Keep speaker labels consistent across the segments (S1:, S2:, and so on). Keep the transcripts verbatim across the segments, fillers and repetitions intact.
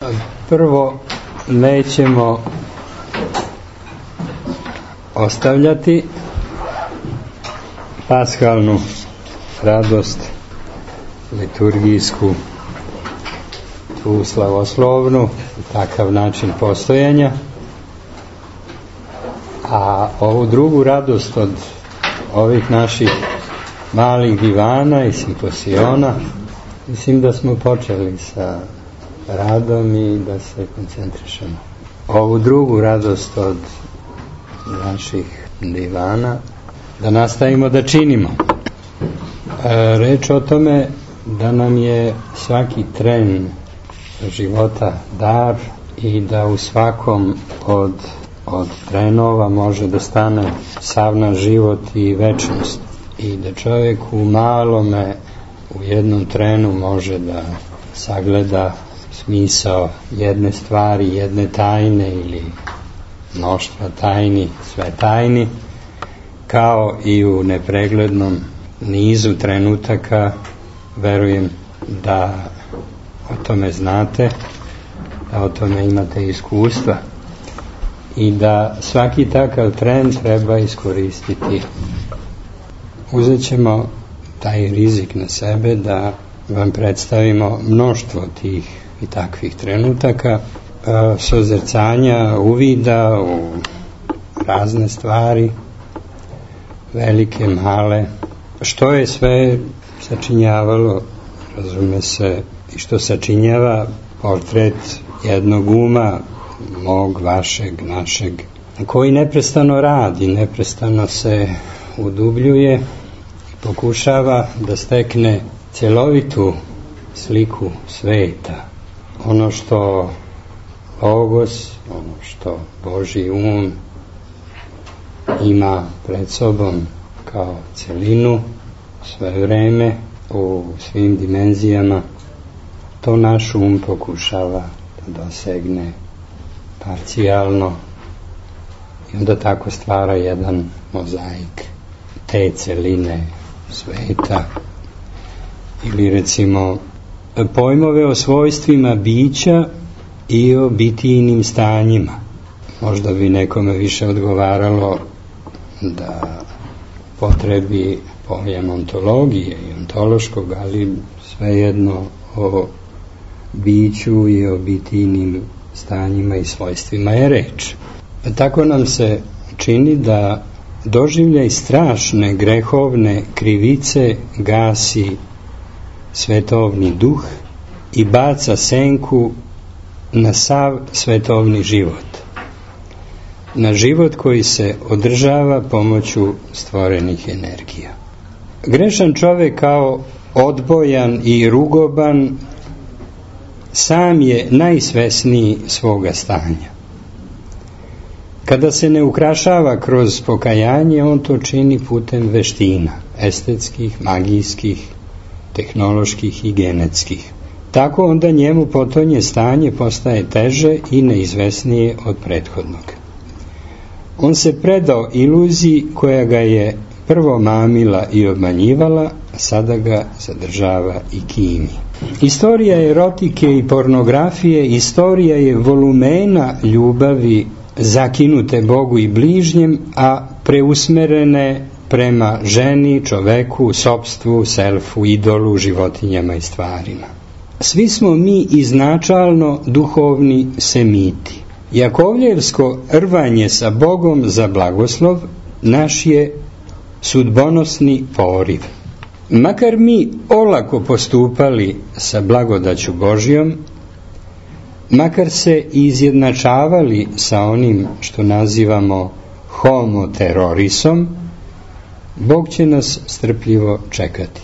S1: Prvo, nećemo ostavljati paskalnu radost, liturgijsku, tu slavoslovnu, takav način postojanja, a ovu drugu radost od ovih naših malih divana i simposiona, mislim da smo počeli sa radom i da se koncentrišemo. Ovu drugu radost od naših divana da nastavimo da činimo. E, reč o tome da nam je svaki tren života dar i da u svakom od, od trenova može da stane sav naš život i večnost i da čovjek u malome u jednom trenu može da sagleda smisao jedne stvari, jedne tajne ili mnoštva tajni, sve tajni, kao i u nepreglednom nizu trenutaka. Verujem da o tome znate, da o tome imate iskustva i da svaki takav tren treba iskoristiti. Uzet ćemo taj rizik na sebe da vam predstavimo mnoštvo tih i takvih trenutaka, sozrcanja, uvida u razne stvari, velike, male, što je sve sačinjavalo, razume se, i što sačinjava portret jednog uma, mog, vašeg, našeg, koji neprestano radi, neprestano se udubljuje i pokušava da stekne cjelovitu sliku sveta. Ono što Logos, ono što Božji um ima pred sobom kao celinu sve vreme u svim dimenzijama, to naš um pokušava da dosegne parcijalno i onda tako stvara jedan mozaik te celine sveta. Ili recimo pojmove o svojstvima bića i o bitijnim stanjima. Možda bi nekome više odgovaralo da potrebi pojam ontologije i ontološkog, ali svejedno o biću i o bitijnim stanjima i svojstvima je reč. Tako nam se čini da doživljaj strašne grehovne krivice gasi svetovni duh i baca senku na sav svetovni život, na život koji se održava pomoću stvorenih energija. Grešan čovjek kao odbojan i rugoban sam je najsvesniji svoga stanja. Kada se ne ukrašava kroz pokajanje, on to čini putem veština, estetskih, magijskih, tehnoloških i genetskih. Tako onda njemu potonje stanje postaje teže i neizvesnije od prethodnog. On se predao iluziji koja ga je prvo mamila i obmanjivala, a sada ga zadržava i kimi. Istorija erotike i pornografije, istorija je volumena ljubavi zakinute Bogu i bližnjem, a preusmerene prema ženi, čoveku, sopstvu, selfu, idolu, životinjama i stvarima. Svi smo mi iznačalno duhovni semiti. Jakovljevsko rvanje sa Bogom za blagoslov naš je sudbonosni poriv. Makar mi olako postupali sa blagodaću Božjom, makar se izjednačavali sa onim što nazivamo homo terrorisom, Bog će nas strpljivo čekati.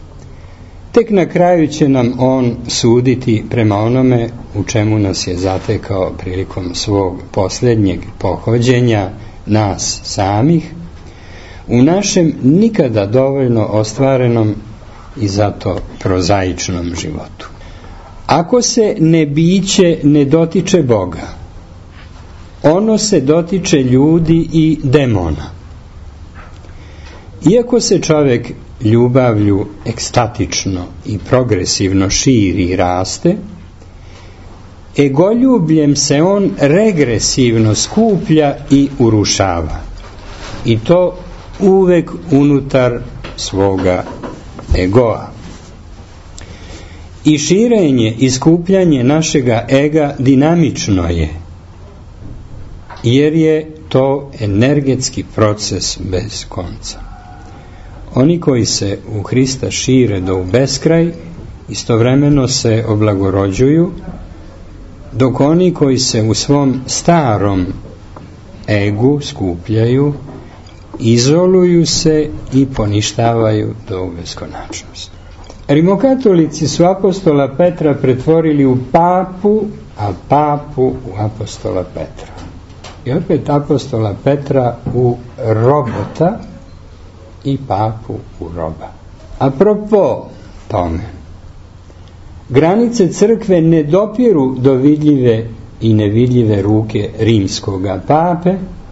S1: Tek na kraju će nam on suditi prema onome u čemu nas je zatekao prilikom svog posljednjeg pohođenja nas samih, u našem nikada dovoljno ostvarenom i zato prozaičnom životu. Ako se nebiće ne dotiče Boga, ono se dotiče ljudi i demona. Iako se čovjek ljubavlju ekstatično i progresivno širi i raste, egoljubljem se on regresivno skuplja i urušava. I to uvek unutar svoga egoa. I širenje i skupljanje našega ega dinamično je, jer je to energetski proces bez konca. Oni koji se u Hrista šire do u beskraj, istovremeno se oblagorođuju, dok oni koji se u svom starom egu skupljaju, izoluju se i poništavaju do u beskonačnost. Rimokatolici su apostola Petra pretvorili u papu, a papu u apostola Petra. I opet apostola Petra u robota i papu u roba. Apropo tome, granice crkve ne dopiru do vidljive i nevidljive ruke rimskoga pape,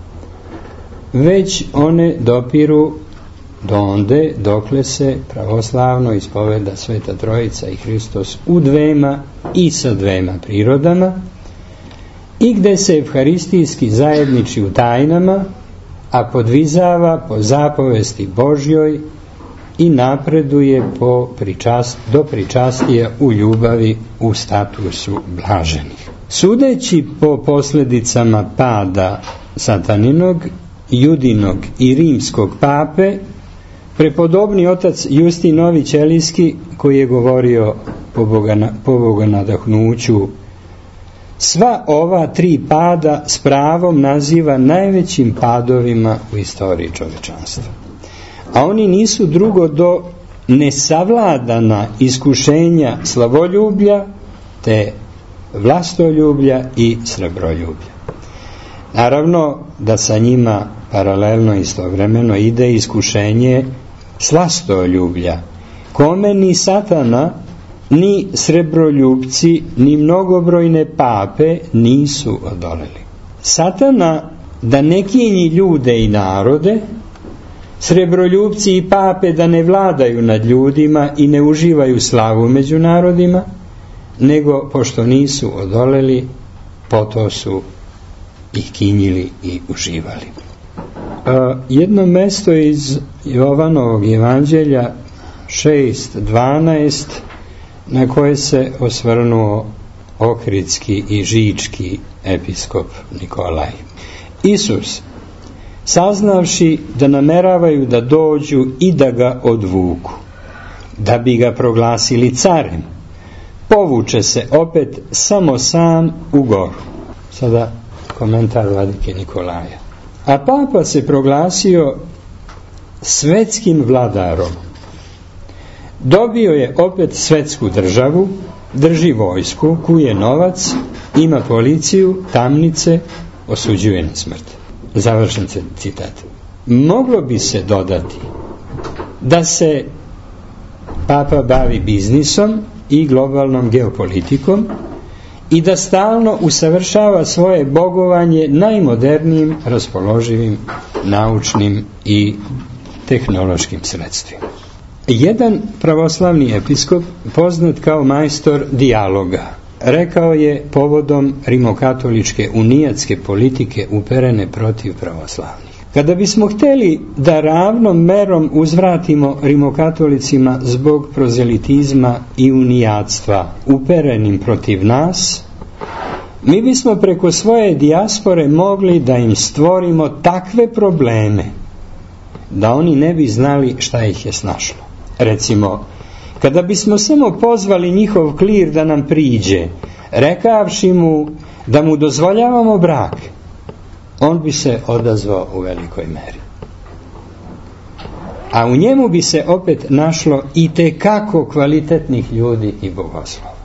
S1: već one dopiru do onde dokle se pravoslavno ispoveda Sveta Trojica i Hristos u dvema i sa dvema prirodama, i gde se evharistijski zajedniči u tajnama, a podvizava po zapovesti Božjoj i napreduje po pričast, do pričastija u ljubavi u statusu blaženih. Sudeći po posljedicama pada sataninog, judinog i rimskog pape, prepodobni otac Justin Novi Ćelijski, koji je govorio po, boga, po bogonadahnuću, sva ova tri pada s pravom naziva najvećim padovima u istoriji čovečanstva. A oni nisu drugo do nesavladana iskušenja slavoljublja, te vlastoljublja i srebroljublja. Naravno da sa njima paralelno istovremeno ide iskušenje slastoljublja, kome ni satana, ni srebroljubci, ni mnogobrojne pape nisu odoleli. Satana da ne kinji ljude i narode, srebroljubci i pape da ne vladaju nad ljudima i ne uživaju slavu među narodima, nego pošto nisu odoleli, poto su ih kinjili i uživali. Uh, jedno mesto iz Jovanovog evanđelja šest dvanaest, na koje se osvrnuo Ohridski i Žički episkop Nikolaj. Isus, saznavši da nameravaju da dođu i da ga odvuku, da bi ga proglasili carem, povuče se opet samo sam u goru. Sada komentar vladike Nikolaja. A papa se proglasio svetskim vladarom. Dobio je opet svetsku državu, drži vojsku, kuje novac, ima policiju, tamnice, osuđuje na smrt. Završen citat. Moglo bi se dodati da se papa bavi biznisom i globalnom geopolitikom i da stalno usavršava svoje bogovanje najmodernijim, raspoloživim, naučnim i tehnološkim sredstvima. Jedan pravoslavni episkop, poznat kao majstor dijaloga, rekao je povodom rimokatoličke unijatske politike uperene protiv pravoslavnih: kada bismo hteli da ravnom merom uzvratimo rimokatolicima zbog prozelitizma i unijatstva uperenim protiv nas, mi bismo preko svoje dijaspore mogli da im stvorimo takve probleme da oni ne bi znali šta ih je snašlo. Recimo, kada bismo samo pozvali njihov klir da nam priđe, rekavši mu da mu dozvoljavamo brak, on bi se odazvao u velikoj meri. A u njemu bi se opet našlo i tekako kvalitetnih ljudi i bogoslova.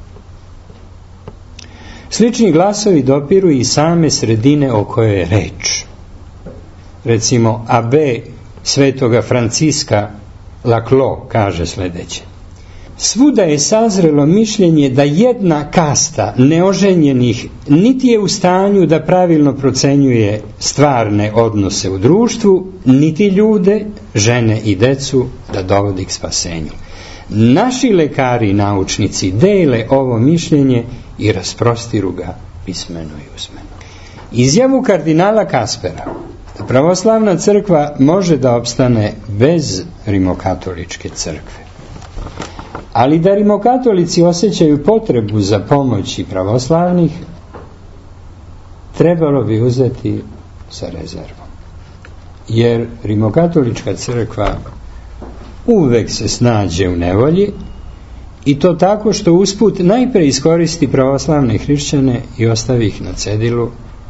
S1: Slični glasovi dopiru i same sredine o kojoj je reč. Recimo, A B svetoga Franciska Laclos kaže sljedeće: svuda je sazrelo mišljenje da jedna kasta neoženjenih niti je u stanju da pravilno procenjuje stvarne odnose u društvu, niti ljude, žene i decu da dovodi k spasenju. Naši lekari i naučnici dele ovo mišljenje i rasprostiru ga pismeno i usmeno. Izjavu kardinala Kaspera da pravoslavna crkva može da opstane bez rimokatoličke crkve, ali da rimokatolici osjećaju potrebu za pomoći pravoslavnih, trebalo bi uzeti sa rezervom. Jer rimokatolička crkva uvek se snađe u nevolji, i to tako što usput najpre iskoristi pravoslavne hrišćane i ostavi ih na cedilu,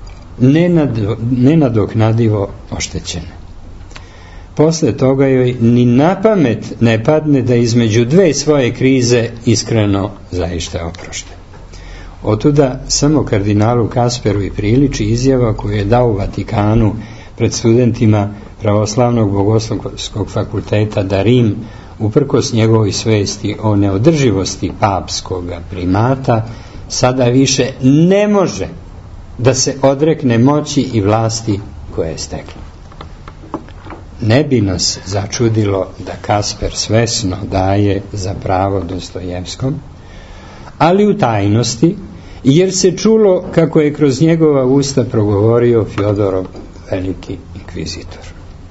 S1: nenadoknadivo oštećene. Posle toga joj ni na pamet ne padne da između dve svoje krize iskreno zaište oprošte. Otuda samo kardinalu Kasperu i priliči izjava koju je dao u Vatikanu pred studentima Pravoslavnog bogoslovskog fakulteta da Rim, uprkos njegovoj svesti o neodrživosti papskog primata, sada više ne može da se odrekne moći i vlasti koje je steklo. Ne bi nas začudilo da Kasper svesno daje za pravo Dostojevskom, ali u tajnosti, jer se čulo kako je kroz njegova usta progovorio Fjodorov veliki inkvizitor.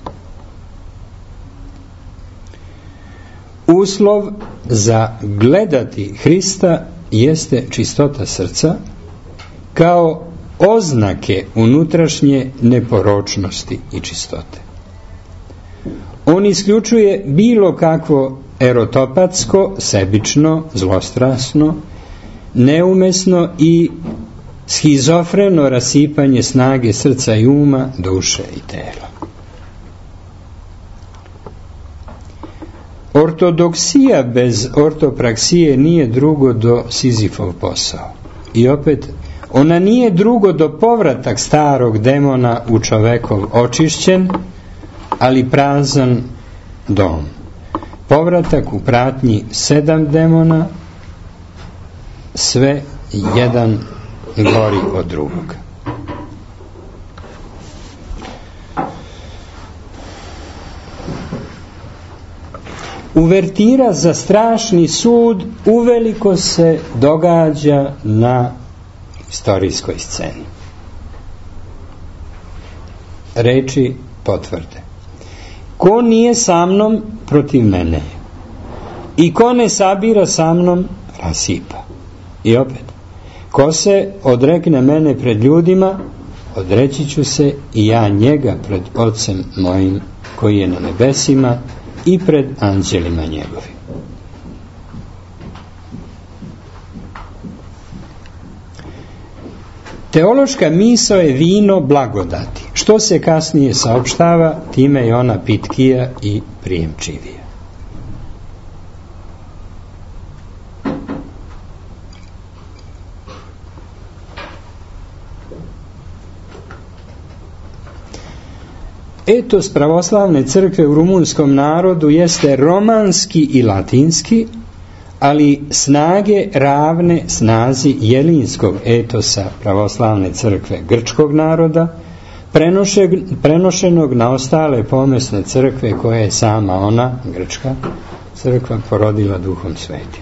S1: Uslov za gledati Hrista jeste čistota srca kao oznake unutrašnje neporočnosti i čistote. On isključuje bilo kakvo erotopatsko, sebično, zlostrasno, neumesno i schizofreno rasipanje snage srca i uma, duše i tela. Ortodoksija bez ortopraksije nije drugo do Sizifov posao. I opet, ona nije drugo do povratak starog demona u čovekov očišćen, ali prazan dom. Povratak u pratnji sedam demona, sve jedan gori od drugog. Uvertira za strašni sud uveliko se događa na istorijskoj sceni. Reči potvrde: ko nije sa mnom, protiv mene, i ko ne sabira sa mnom, rasipa. I opet, ko se odrekne mene pred ljudima, odreći ću se i ja njega pred Otcem mojim koji je na nebesima i pred anđelima njegovim. Teološka misao je vino blagodati. Što se kasnije saopštava, time je ona pitkija i prijemčivija. Etos pravoslavne crkve u rumunskom narodu jeste romanski i latinski, ali snage ravne snazi jelinskog etosa pravoslavne crkve grčkog naroda, prenošenog na ostale pomesne crkve koje je sama ona, grčka crkva, porodila Duhom Svetim.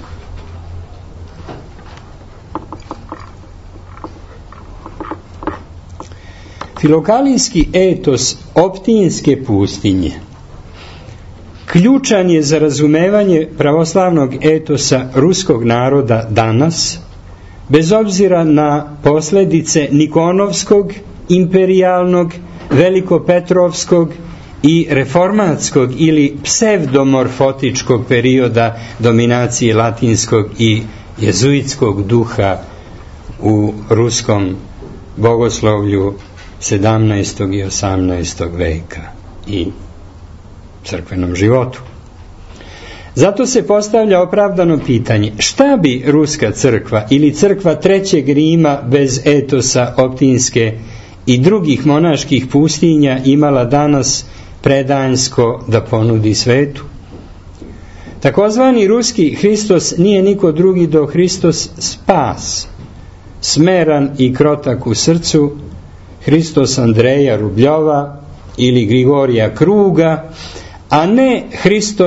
S1: Filokalijski etos Optijinske pustinje ključan je za razumevanje pravoslavnog etosa ruskog naroda danas, bez obzira na posljedice Nikonovskog, imperijalnog, velikopetrovskog i reformatskog ili psevdomorfotičkog perioda dominacije latinskog i jezuitskog duha u ruskom bogoslovlju sedamnaestog i osamnaestog veka i crkvenom životu. Zato se postavlja opravdano pitanje: šta bi ruska crkva ili crkva Trećeg Rima bez etosa Optijinske i drugih monaških pustinja imala danas predanjsko da ponudi svetu? Takozvani ruski Hristos nije niko drugi do Hristos spas, smeran i krotak u srcu, Hristos Andreja Rubljova ili Grigorija Kruga, a ne Hristos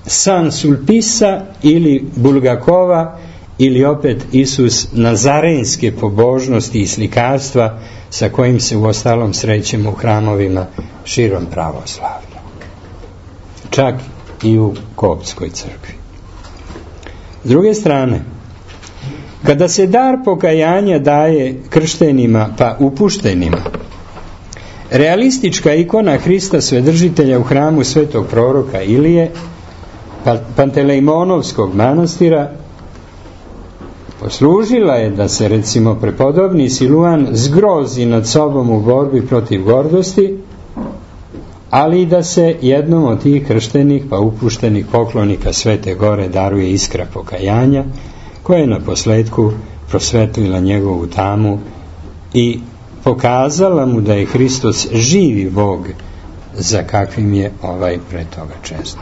S1: San Sulpisa ili Bulgakova ili opet Isus nazarenske pobožnosti i slikarstva sa kojim se uostalom srećemo u hramovima širom pravoslavlja. Čak i u Koptskoj crkvi. S druge strane, kada se dar pokajanja daje krštenima pa upuštenima, realistička ikona Hrista Svedržitelja u hramu svetog proroka Ilije, Pantelejmonovskog manastira, poslužila je da se recimo prepodobni Siluan zgrozi nad sobom u borbi protiv gordosti, ali i da se jednom od tih krštenih pa upuštenih poklonika Svete Gore daruje iskra pokajanja, koja je na posledku prosvetlila njegovu tamu i pokazala mu da je Hristos živi Bog, za kakvim je ovaj pre toga često.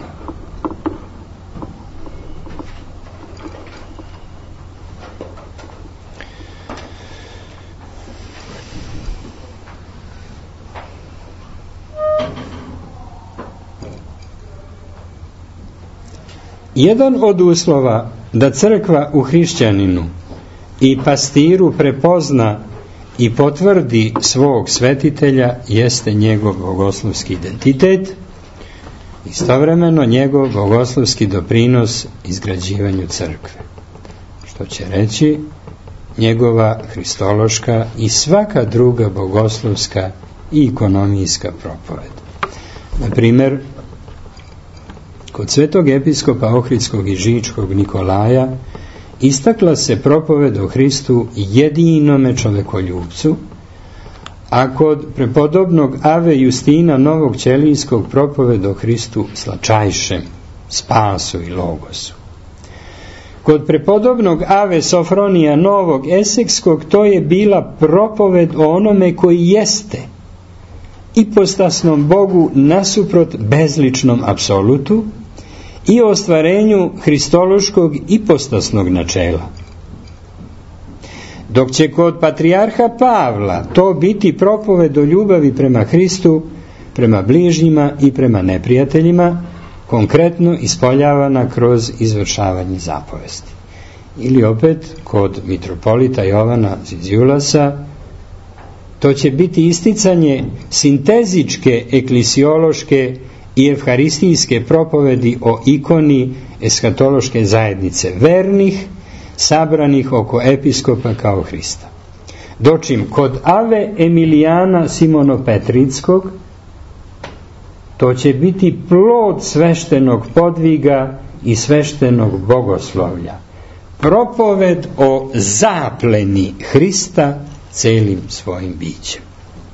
S1: Jedan od uslova da crkva u hrišćaninu i pastiru prepozna i potvrdi svog svetitelja jeste njegov bogoslovski identitet, istovremeno njegov bogoslovski doprinos izgrađivanju crkve, što će reći njegova hristološka i svaka druga bogoslovska i ekonomijska propoved. Na primjer, kod svetog episkopa Ohridskog i Žičkog Nikolaja istakla se propoved o Hristu jedinome čovekoljubcu, a kod prepodobnog Ave Justina Novog Ćelijskog propoved o Hristu slačajšem, spasu i logosu. Kod prepodobnog Ave Sofronija Novog Esekskog to je bila propoved o onome koji jeste ipostasnom Bogu nasuprot bezličnom apsolutu i o ostvarenju hristološkog ipostasnog načela. Dok će kod patrijarha Pavla to biti propoved o ljubavi prema Hristu, prema bližnjima i prema neprijateljima, konkretno ispoljavana kroz izvršavanje zapovesti. Ili opet kod mitropolita Jovana Ziziulasa to će biti isticanje sintezičke eklisiološke i evharistijske propovedi o ikoni eskatološke zajednice vernih, sabranih oko episkopa kao Hrista. Dočim kod Ave Emilijana Simonopetrickog to će biti plod sveštenog podviga i sveštenog bogoslovlja. Propoved o zapleni Hrista celim svojim bićem.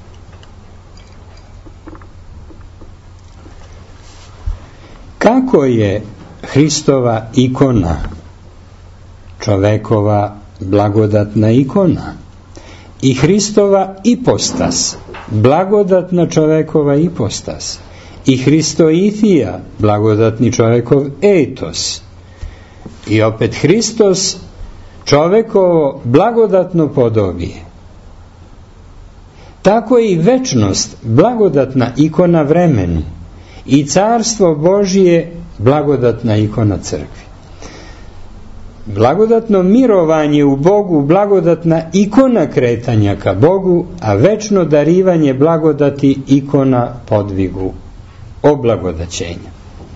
S1: Kako je Hristova ikona čovekova blagodatna ikona i Hristova ipostas blagodatna čovekova ipostas i Hristoithija blagodatni čovekov etos i opet Hristos čovekovo blagodatno podobije, tako je i večnost blagodatna ikona vremenu i carstvo Božije blagodatna ikona crkvi. Blagodatno mirovanje u Bogu blagodatna ikona kretanja ka Bogu, a večno darivanje blagodati ikona podvigu oblagodaćenja.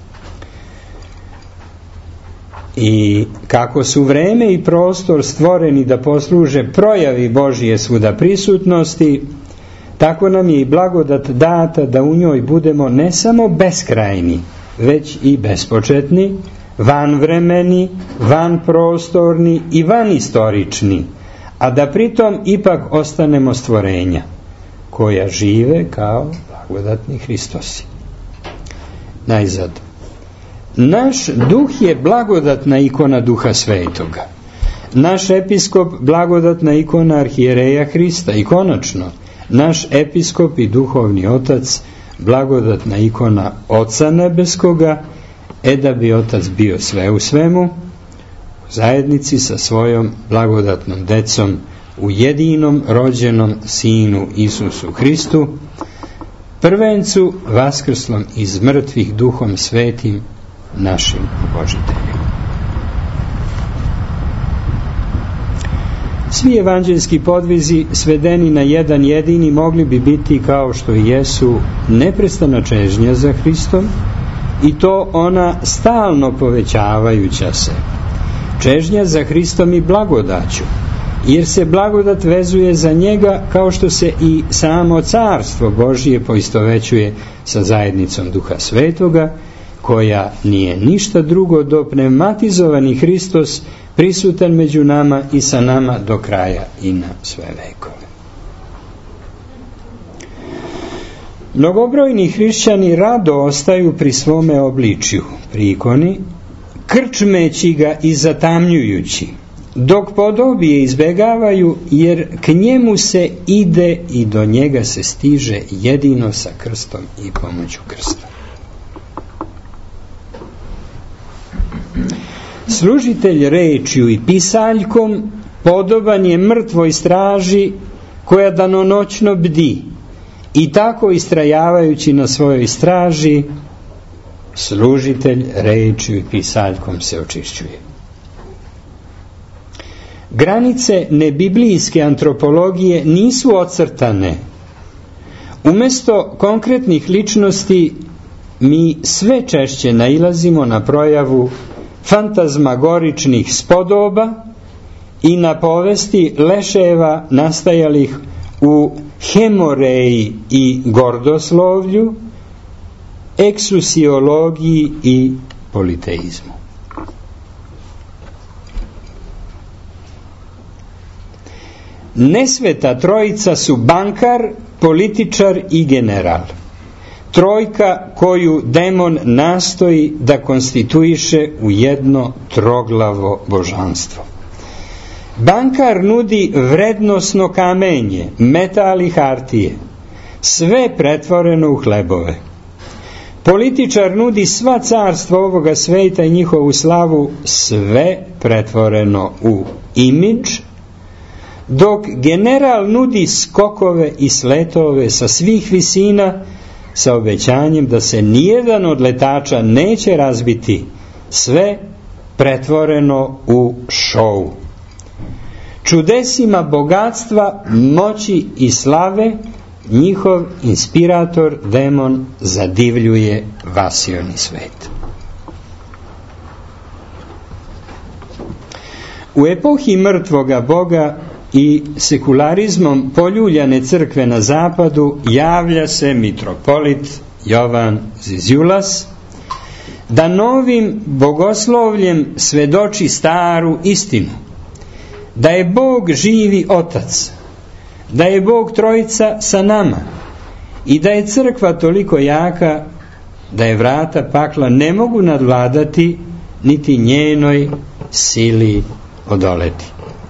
S1: I kako su vreme i prostor stvoreni da posluže projavi Božije svuda prisutnosti, tako nam je i blagodat data da u njoj budemo ne samo beskrajni, već i bespočetni, vanvremeni, vanprostorni i vanistorični, a da pritom ipak ostanemo stvorenja, koja žive kao blagodatni Hristosi. Najzad, naš duh je blagodatna ikona Duha Svetoga, naš episkop blagodatna ikona arhijereja Hrista i konačno, naš episkop i duhovni otac blagodatna ikona Oca Nebeskoga, e da bi Otac bio sve u svemu, u zajednici sa svojom blagodatnom decom, u jedinom rođenom Sinu Isusu Hristu, prvencu vaskrslom iz mrtvih Duhom Svetim, našim Božiteljom. Svi evanđelski podvizi svedeni na jedan jedini mogli bi biti, kao što i jesu, neprestana čežnja za Hristom, i to ona stalno povećavajuća se. Čežnja za Hristom i blagodaću, jer se blagodat vezuje za njega, kao što se i samo carstvo Božije poistovećuje sa zajednicom Duha Svetoga, koja nije ništa drugo do pneumatizovani Hristos prisutan među nama i sa nama do kraja i na sve vekove. Mnogobrojni hrišćani rado ostaju pri svome obličju, pri ikoni, krčmeći ga i zatamnjujući, dok podobije izbegavaju, jer k njemu se ide i do njega se stiže jedino sa krstom i pomoću krsta. Služitelj rečju i pisaljkom podoban je mrtvoj straži koja danonoćno bdi, i tako istrajavajući na svojoj straži, služitelj rečju i pisaljkom se očišćuje. Granice nebiblijske antropologije nisu ocrtane. Umjesto konkretnih ličnosti mi sve češće nailazimo na projavu fantazmagoričnih spodoba i na povesti leševa nastajalih u hemoreji i gordoslovlju, eksusiologiji i politeizmu. Nesveta trojica su bankar, političar i general. Trojka koju demon nastoji da konstituiše u jedno troglavo božanstvo. Bankar nudi vrednosno kamenje, metal i hartije, sve pretvoreno u hlebove. Političar nudi sva carstva ovoga sveta i njihovu slavu, sve pretvoreno u imidž, dok general nudi skokove i sletove sa svih visina, sa obećanjem da se nijedan od letača neće razbiti, sve pretvoreno u šou. Čudesima bogatstva, moći i slave njihov inspirator demon zadivljuje vasioni svet. U epohi mrtvoga Boga i sekularizmom poljuljane crkve na zapadu javlja se mitropolit Jovan Ziziulas da novim bogoslovljem svedoči staru istinu, da je Bog živi Otac, da je Bog Trojica sa nama i da je crkva toliko jaka da je vrata pakla ne mogu nadvladati niti njenoj sili odoleti.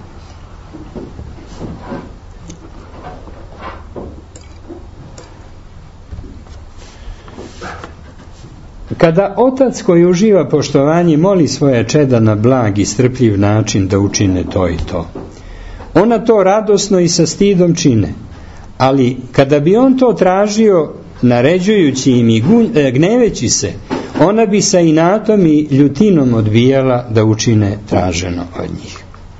S1: Kada Otac koji uživa poštovanje moli svoja čeda na blag i strpljiv način da učine to i to, ona to radosno i sa stidom čine, ali kada bi on to tražio naređujući im i gneveći se, ona bi sa inatom i ljutinom odbijala da učine traženo od njih.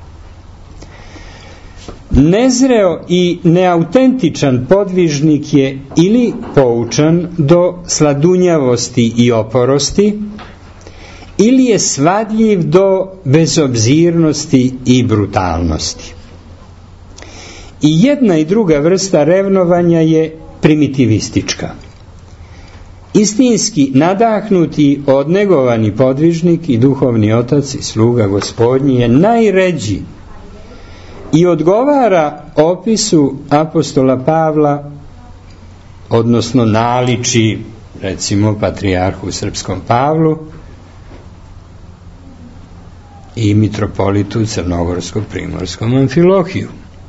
S1: Nezreo i neautentičan podvižnik je ili poučan do sladunjavosti i oporosti, ili je svadljiv do bezobzirnosti i brutalnosti. I jedna i druga vrsta revnovanja je primitivistička. Istinski nadahnuti, odnegovani podvižnik i duhovni otac i sluga Gospodnji je najređi i odgovara opisu apostola Pavla, odnosno naliči, recimo, patrijarhu srpskom Pavlu i mitropolitu crnogorsko-primorskom Amfilohiju.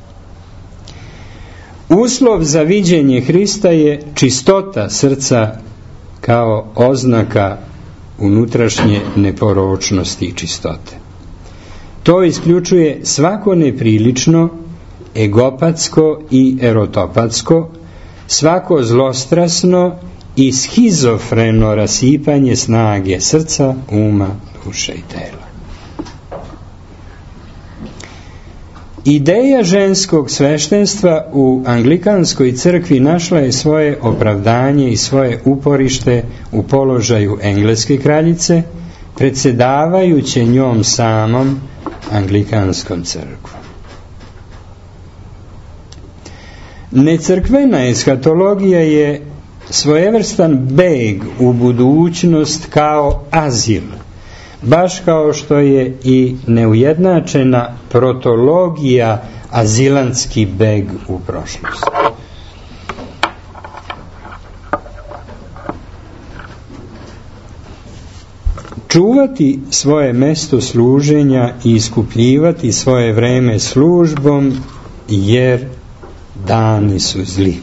S1: Uslov za viđenje Hrista je čistota srca kao oznaka unutrašnje neporočnosti i čistote. To isključuje svako neprilično, egopatsko i erotopatsko, svako zlostrasno i schizofreno rasipanje snage srca, uma, duše i tela. Ideja ženskog sveštenstva u anglikanskoj crkvi našla je svoje opravdanje i svoje uporište u položaju engleske kraljice, predsjedavajuće njom samom anglikanskom crkvom. Necrkvena eshatologija je svojevrstan beg u budućnost kao azil, baš kao što je i neujednačena protologija azilantski beg u prošlost. Čuvati svoje mesto služenja i iskupljivati svoje vreme službom, jer dani su zli.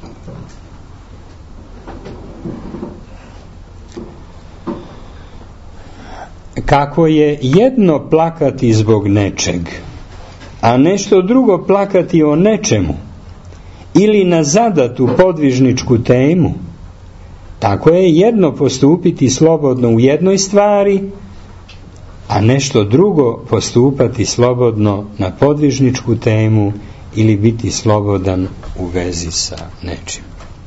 S1: Kako je jedno plakati zbog nečeg, a nešto drugo plakati o nečemu, ili na zadatu podvižničku temu, tako je jedno postupiti slobodno u jednoj stvari, a nešto drugo postupati slobodno na podvižničku temu ili biti slobodan u vezi sa nečim.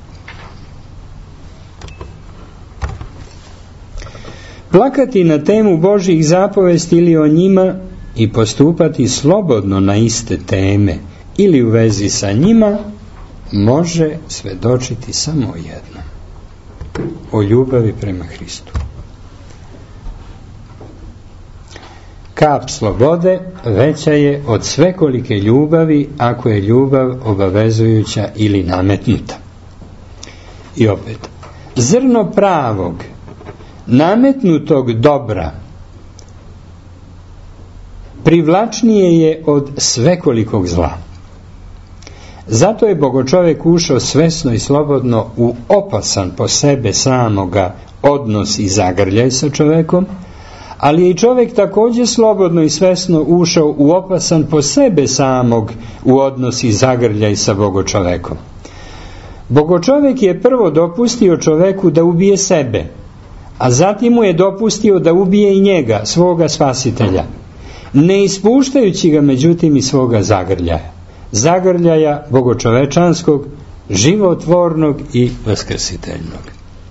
S1: Plakati na temu Božjih zapovesti ili o njima i postupati slobodno na iste teme ili u vezi sa njima može svedočiti samo jedno: o ljubavi prema Hristu. Kap slobode veća je od svekolike ljubavi ako je ljubav obavezujuća ili nametnuta. I opet, zrno pravog, nametnutog dobra privlačnije je od svekolikog zla. Zato je bogočovek ušao svesno i slobodno u opasan po sebe samoga odnos i zagrljaj sa čovekom, ali je i čovjek također slobodno i svesno ušao u opasan po sebe samog u odnos i zagrljaj sa bogočovekom. Bogočovek je prvo dopustio čoveku da ubije sebe, a zatim mu je dopustio da ubije i njega, svoga spasitelja, ne ispuštajući ga međutim iz svoga zagrljaja, zagrljaja bogočovečanskog, životvornog i vaskrsiteljnog.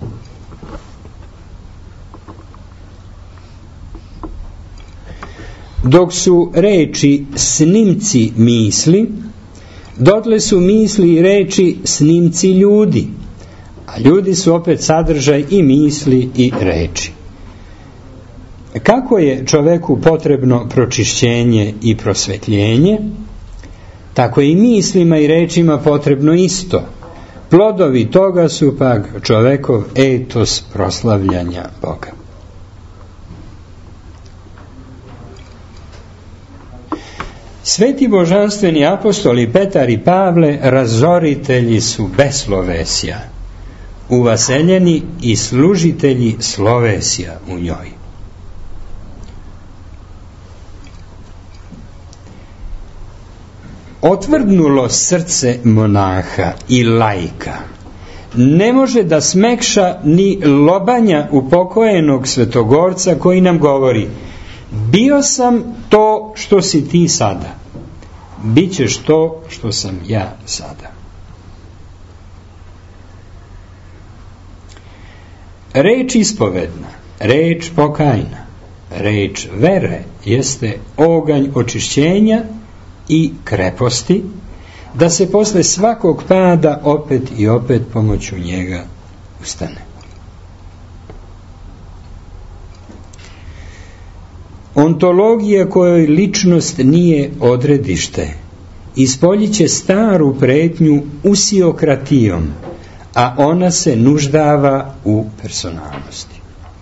S1: Dok su reči snimci misli, dotle su misli i reči snimci ljudi, a ljudi su opet sadržaj i misli i reči. Kako je čoveku potrebno pročišćenje i prosvetljenje, tako je i mislima i rečima potrebno isto. Plodovi toga su pak čovekov etos proslavljanja Boga. Sveti božanstveni apostoli Petar i Pavle razoritelji su beslovesja, uvaseljeni i služitelji slovesja u njoj. Otvrdnulo srce monaha i laika ne može da smekša ni lobanja upokojenog svetogorca koji nam govori: bio sam to što si ti sada, bit ćeš to što sam ja sada. Reč ispovedna, reč pokajna, reč vere jeste oganj očišćenja i kreposti, da se posle svakog pada opet i opet pomoću njega ustane. Ontologija kojoj ličnost nije odredište ispoljiće staru pretnju usiokratijom, a ona se nuždava u personalnosti.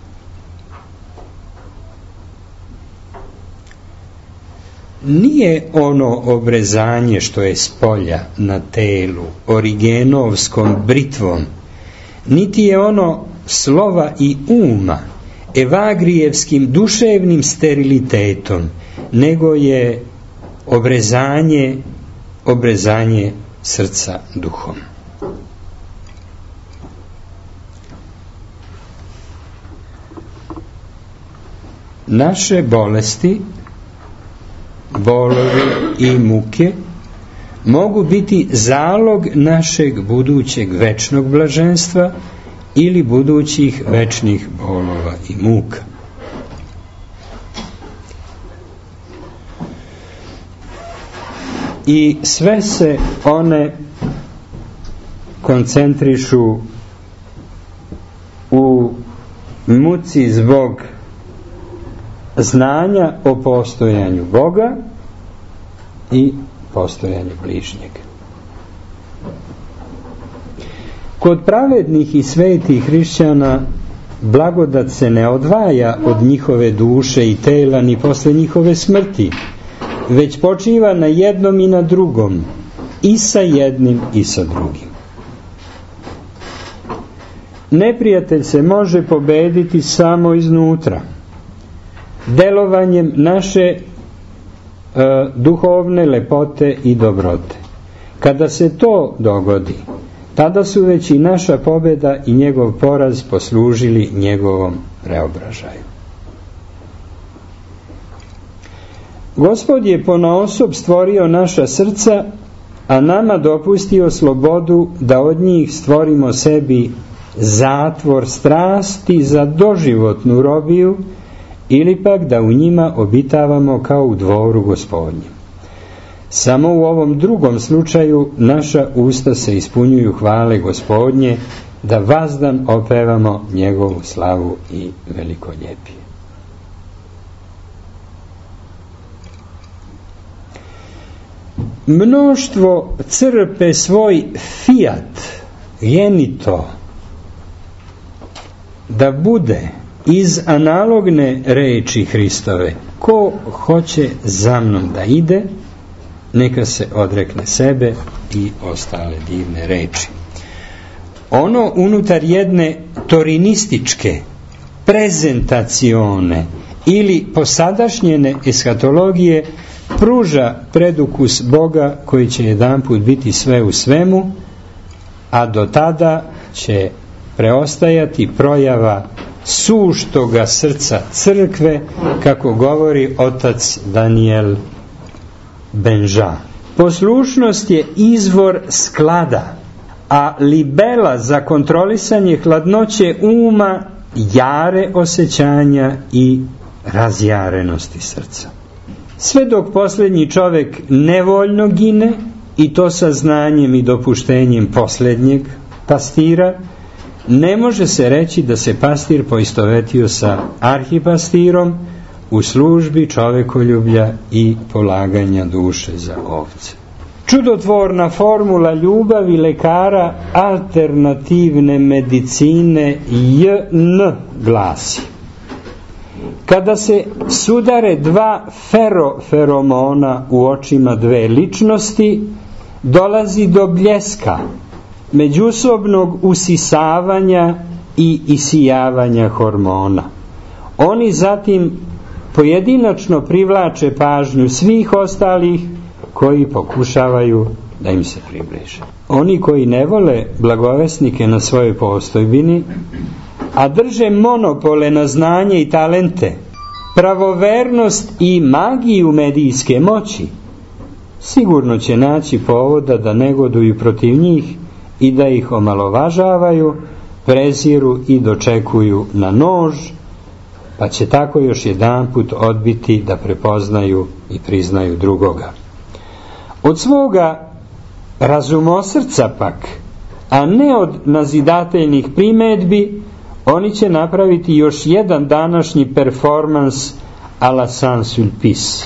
S1: Nije ono obrezanje što je spolja na telu origenovskom britvom, niti je ono slova i uma evagrijevskim duševnim sterilitetom, nego je obrezanje, obrezanje srca duhom. naše bolesti, bolovi i muke mogu biti zalog našeg budućeg večnog blaženstva ili budućih večnih bolova i muka. I sve se one koncentrišu u muci zbog znanja o postojanju Boga i postojanju bližnjeg. Kod pravednih i svetih hrišćana blagodat se ne odvaja od njihove duše i tela ni posle njihove smrti, već počiva na jednom i na drugom, i sa jednim i sa drugim. Neprijatelj se može pobediti samo iznutra, delovanjem naše e, duhovne lepote i dobrote. Kada se to dogodi, tada su već i naša pobjeda i njegov poraz poslužili njegovom preobražaju. Gospod je ponaosob stvorio naša srca, a nama dopustio slobodu da od njih stvorimo sebi zatvor strasti za doživotnu robiju, ili pak da u njima obitavamo kao u dvoru Gospodnjem. Samo u ovom drugom slučaju naša usta se ispunjuju hvale Gospodnje, da vazdan opevamo njegovu slavu i velikoljetije. Mnoštvo crpe svoj fiat genito da bude iz analogne reči Hristove: ko hoće za mnom da ide, neka se odrekne sebe, i ostale divne reči. Ono unutar jedne torinističke prezentacione ili posadašnjene eshatologije pruža predukus Boga koji će jedanput biti sve u svemu, a do tada će preostajati projava suštoga srca crkve, kako govori otac Daniel Benža. Poslušnost je izvor sklada, a libela za kontrolisanje hladnoće uma, jare osjećanja i razjarenosti srca. Sve dok posljednji čovjek nevoljno gine, i to sa znanjem i dopuštenjem posljednjeg pastira, ne može se reći da se pastir poistovetio sa arhipastirom u službi čovekoljublja i polaganja duše za ovce. Čudotvorna formula ljubavi lekara alternativne medicine J N glasi: kada se sudare dva feroferomona u očima dve ličnosti, dolazi do bljeska, međusobnog usisavanja i isijavanja hormona. Oni zatim pojedinačno privlače pažnju svih ostalih koji pokušavaju da im se približe. Oni koji ne vole blagovesnike na svojoj postojbini, a drže monopole na znanje i talente, pravovernost i magiju medijske moći, sigurno će naći povoda da negoduju protiv njih i da ih omalovažavaju, preziru i dočekuju na nož, pa će tako još jedanput odbiti da prepoznaju i priznaju drugoga. Od svoga razumosrca pak, a ne od nazidateljnih primedbi, oni će napraviti još jedan današnji performans a la Saint-Sulpice.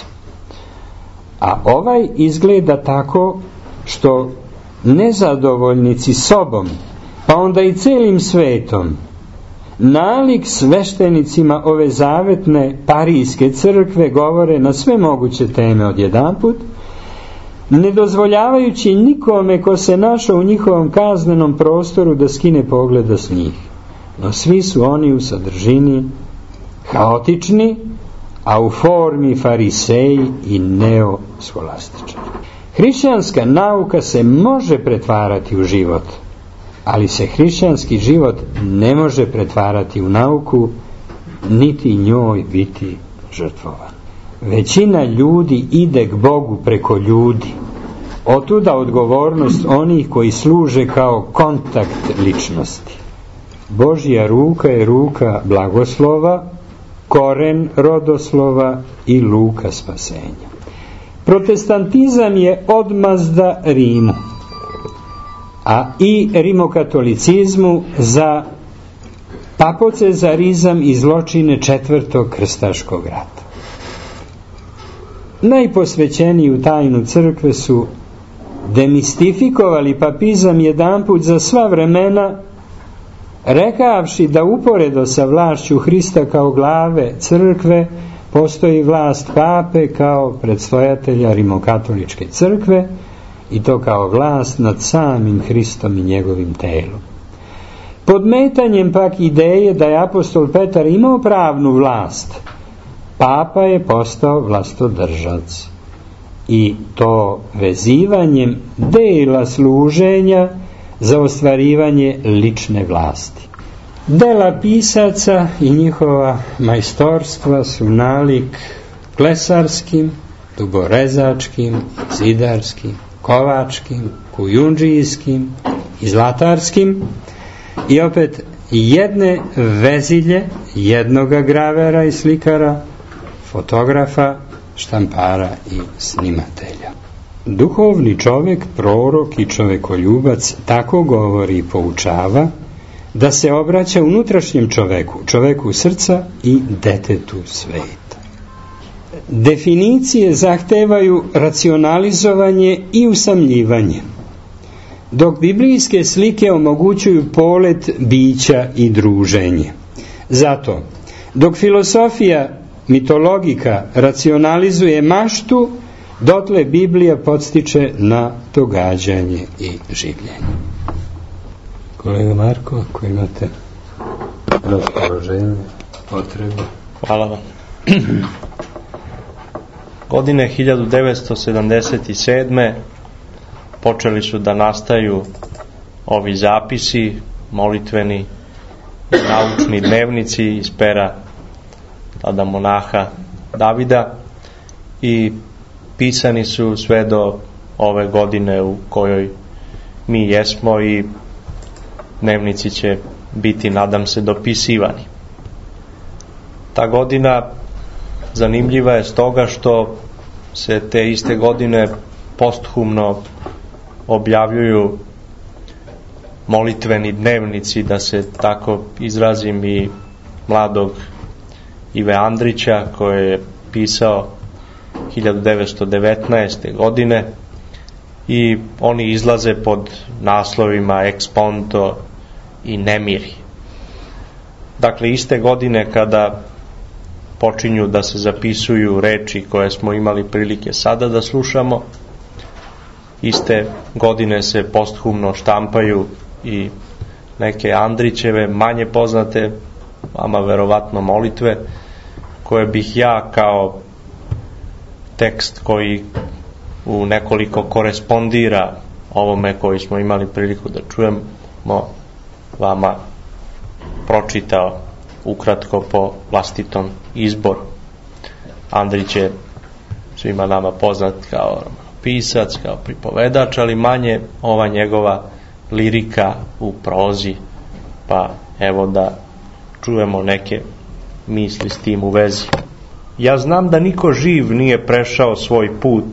S1: A ovaj izgleda tako što nezadovoljnici sobom, pa onda i celim svetom, nalik sveštenicima ove zavetne parijske crkve govore na sve moguće teme odjedanput, ne dozvoljavajući nikome ko se našao u njihovom kaznenom prostoru da skine pogleda s njih. No svi su oni u sadržini haotični, a u formi fariseji i neoskolastičari. Hrišćanska nauka se može pretvarati u život, ali se hrišćanski život ne može pretvarati u nauku, niti njoj biti žrtvovan. Većina ljudi ide k Bogu preko ljudi. Otuda odgovornost onih koji služe kao kontakt ličnosti. Božja ruka je ruka blagoslova, koren rodoslova i luka spasenja. Protestantizam je odmazda Rimu, a i rimokatolicizmu za papocezarizam i zločine četvrtog krstaškog rata. Najposvećeniji u tajnu crkve su demistifikovali papizam jedanput za sva vremena, rekavši da uporedo sa vlašću Hrista kao glave crkve postoji vlast pape kao predstojatelja rimokatoličke crkve, i to kao vlast nad samim Hristom i njegovim telom. Podmetanjem pak ideje da je apostol Petar imao pravnu vlast, papa je postao vlastodržac, i to vezivanjem dela služenja za ostvarivanje lične vlasti. Dela pisaca i njihova majstorstva su nalik klesarskim, duborezačkim, zidarskim, kovačkim, kujundžijskim i zlatarskim, i opet jedne vezilje jednoga gravera i slikara, fotografa, štampara i snimatelja. Duhovni čovjek, prorok i čovekoljubac tako govori i poučava da se obraća unutrašnjem čoveku, čoveku srca i detetu sveta. Definicije zahtevaju racionalizovanje i usamljivanje, dok biblijske slike omogućuju polet bića i druženje. Zato, dok filosofija, mitologika racionalizuje maštu, dotle Biblija podstiče na događanje i življenje. Kolega Marko, ako imate raspoloženje, potrebe.
S2: Hvala vam. Godine hiljadu devetsto sedamdeset sedme počeli su da nastaju ovi zapisi, molitveni, naučni dnevnici iz pera tada monaha Davida, i pisani su sve do ove godine u kojoj mi jesmo, i dnevnici će biti, nadam se, dopisivani. Ta godina zanimljiva je stoga što se te iste godine posthumno objavljuju molitveni dnevnici, da se tako izrazim, i mladog Ive Andrića, koji je pisao hiljadu devetsto devetnaeste. godine, i oni izlaze pod naslovima Ex Ponto i Nemiri. Dakle, iste godine kada počinju da se zapisuju reči koje smo imali prilike sada da slušamo, iste godine se posthumno štampaju i neke Andrićeve manje poznate, vama verovatno, molitve, koje bih ja kao tekst koji u nekoliko korespondira ovome koji smo imali priliku da čujemo, vama pročitao ukratko po vlastitom izboru. Andrić je svima nama poznat kao pisac, kao pripovedač, ali manje ova njegova lirika u prozi, pa evo da čujemo neke misli s tim u vezi. Ja znam da niko živ nije prešao svoj put,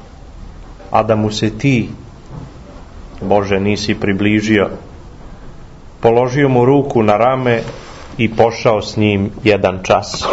S2: a da mu se ti, Bože, nisi približio. Položio mu ruku na rame i pošao s njim jedan čas.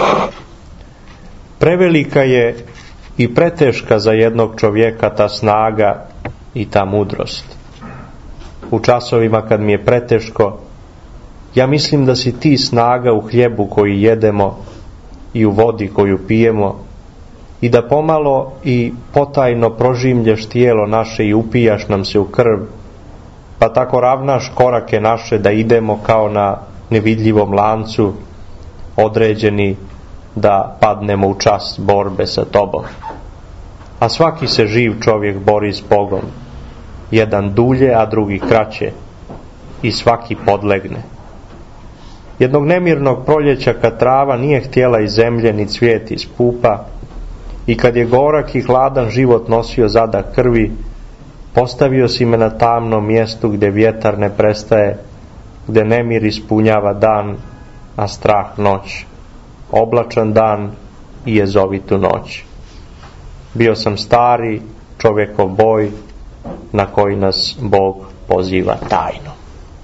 S2: Prevelika je i preteška za jednog čovjeka ta snaga i ta mudrost. U časovima kad mi je preteško, ja mislim da si ti snaga u hljebu koji jedemo i u vodi koju pijemo, i da pomalo i potajno prožimlješ tijelo naše i upijaš nam se u krv, pa tako ravnaš korake naše da idemo kao na nevidljivom lancu, određeni da padnemo u čas borbe sa tobom. A svaki se živ čovjek bori s Bogom, jedan dulje, a drugi kraće, i svaki podlegne. Jednog nemirnog proljeća kad trava nije htjela iz zemlje ni cvijet iz pupa i kad je gorak i hladan život nosio zadah krvi, postavio si me na tamnom mjestu gdje vjetar ne prestaje, gdje nemir ispunjava dan, a strah noć, oblačan dan i jezovitu noć. Bio sam stari čovjekov boj na koji nas Bog poziva tajno.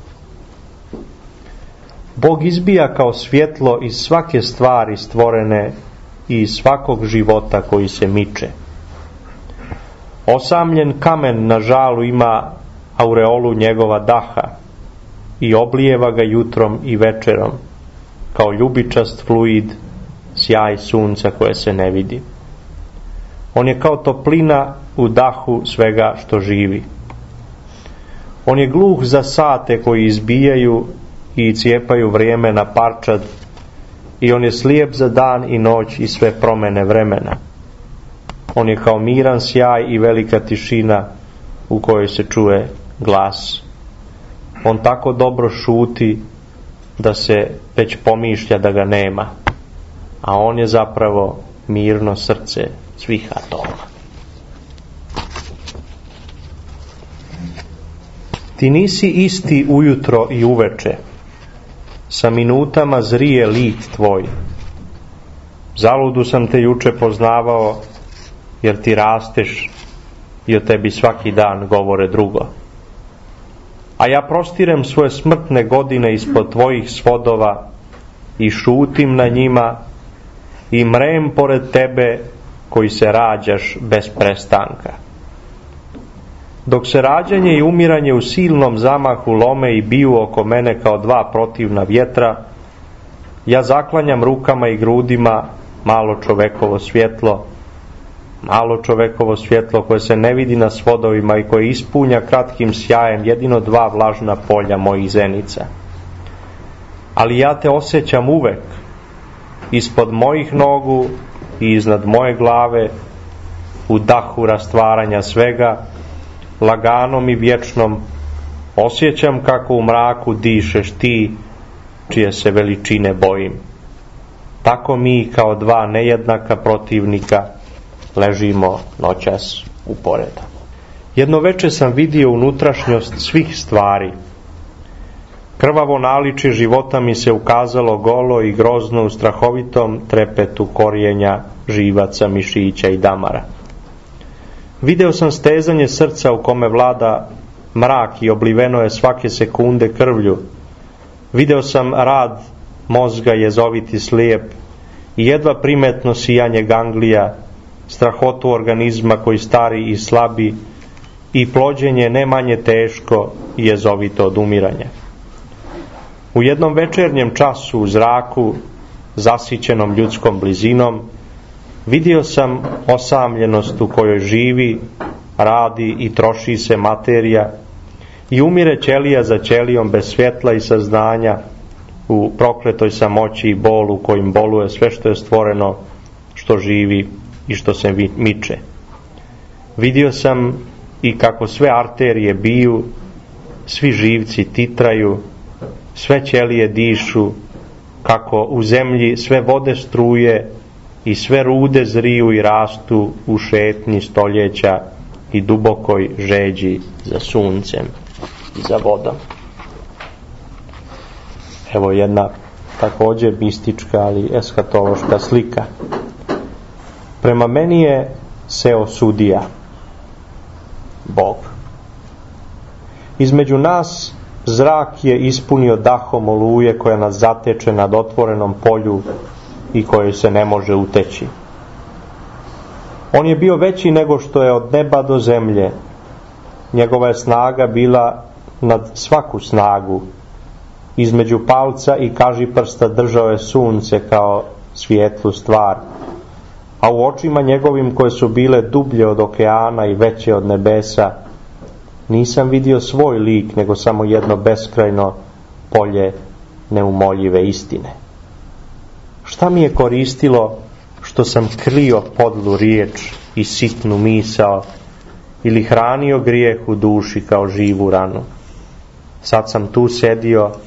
S2: Bog izbija kao svjetlo iz svake stvari stvorene i iz svakog života koji se miče. Osamljen kamen na žalu ima aureolu njegova daha i oblijeva ga jutrom i večerom, kao ljubičast fluid, sjaj sunca koje se ne vidi. On je kao toplina u dahu svega što živi. On je gluh za sate koji izbijaju i cijepaju vrijeme na parčad, i on je slijep za dan i noć i sve promjene vremena. On je kao miran sjaj i velika tišina u kojoj se čuje glas. On tako dobro šuti da se već pomišlja da ga nema, a on je zapravo mirno srce svih atoma. Ti nisi isti ujutro i uveče, sa minutama zrije lik tvoj. Zaludu sam te juče poznavao, jer ti rasteš i o tebi svaki dan govore drugo. A ja prostirem svoje smrtne godine ispod tvojih svodova i šutim na njima i mrem pored tebe koji se rađaš bez prestanka. Dok se rađanje i umiranje u silnom zamahu lome i biju oko mene kao dva protivna vjetra, ja zaklanjam rukama i grudima malo čovekovo svjetlo, malo čovekovo svjetlo koje se ne vidi na svodovima i koje ispunja kratkim sjajem jedino dva vlažna polja mojih zenica. Ali ja te osjećam uvek, ispod mojih nogu i iznad moje glave, u dahu rastvaranja svega, laganom i vječnom, osjećam kako u mraku dišeš ti, čije se veličine bojim. Tako mi kao dva nejednaka protivnika ležimo noćas uporedo. Jedno veče sam vidio unutrašnjost svih stvari. Krvavo naličje života mi se ukazalo golo i grozno u strahovitom trepetu korijenja, živaca, mišića i damara. Video sam stezanje srca u kome vlada mrak i obliveno je svake sekunde krvlju. Video sam rad mozga jezoviti slijep i jedva primetno sijanje ganglija, strahotu organizma koji stari i slabi i plođenje ne manje teško i jezovito od umiranja. U jednom večernjem času u zraku, zasićenom ljudskom blizinom, vidio sam osamljenost u kojoj živi, radi i troši se materija i umire ćelija za ćelijom bez svjetla i saznanja u prokletoj samoći i bolu kojim boluje sve što je stvoreno, što živi i što se miče. Vidio sam i kako sve arterije biju, svi živci titraju, sve ćelije dišu, kako u zemlji sve vode struje i sve rude zriju i rastu u šetnji stoljeća i dubokoj žeđi za suncem i za vodom. Evo jedna također mistička, ali eskatološka slika. Prema meni je seo sudija, Bog. Između nas zrak je ispunio dahom oluje koja nas zateče nad otvorenom polju i kojoj se ne može uteći. On je bio veći nego što je od neba do zemlje. Njegova je snaga bila nad svaku snagu. Između palca i kažiprsta držao je sunce kao svijetlu stvar, a u očima njegovim koje su bile dublje od okeana i veće od nebesa, nisam vidio svoj lik, nego samo jedno beskrajno polje neumoljive istine. Šta mi je koristilo što sam krio podlu riječ i sitnu misao ili hranio grijeh u duši kao živu ranu? Sad sam tu sedio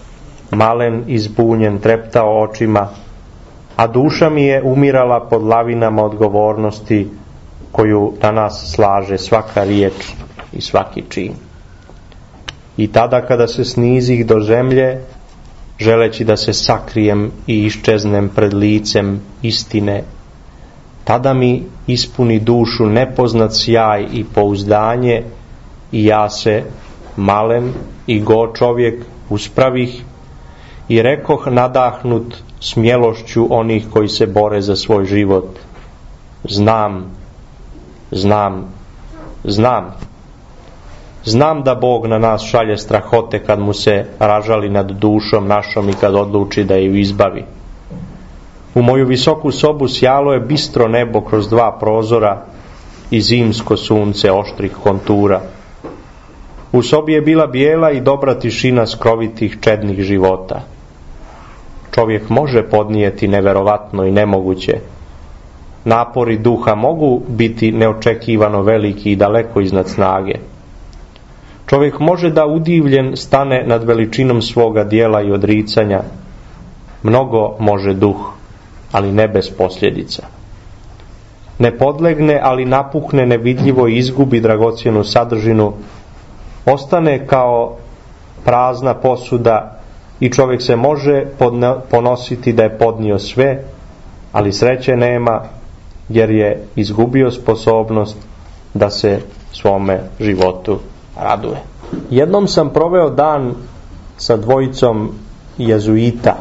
S2: malen i zbunjen, treptao očima, a duša mi je umirala pod lavinama odgovornosti koju na nas slaže svaka riječ i svaki čin. I tada kada se snizih do zemlje, želeći da se sakrijem i iščeznem pred licem istine, tada mi ispuni dušu nepoznat sjaj i pouzdanje i ja se, malen i go čovjek, uspravih i rekoh nadahnut smjelošću onih koji se bore za svoj život: znam, znam, znam. Znam da Bog na nas šalje strahote kad mu se ražali nad dušom našom i kad odluči da ju izbavi. U moju visoku sobu sjalo je bistro nebo kroz dva prozora i zimsko sunce oštrih kontura. U sobi je bila bijela i dobra tišina skrovitih čednih života. Čovjek može podnijeti neverovatno i nemoguće. Napori duha mogu biti neočekivano veliki i daleko iznad snage. Čovjek može da udivljen stane nad veličinom svoga dijela i odricanja. Mnogo može duh, ali ne bez posljedica. Ne podlegne, ali napukne nevidljivo i izgubi dragocjenu sadržinu, ostane kao prazna posuda i čovjek se može ponositi da je podnio sve, ali sreće nema, jer je izgubio sposobnost da se svome životu raduje. Jednom sam proveo dan sa dvojicom jezuita.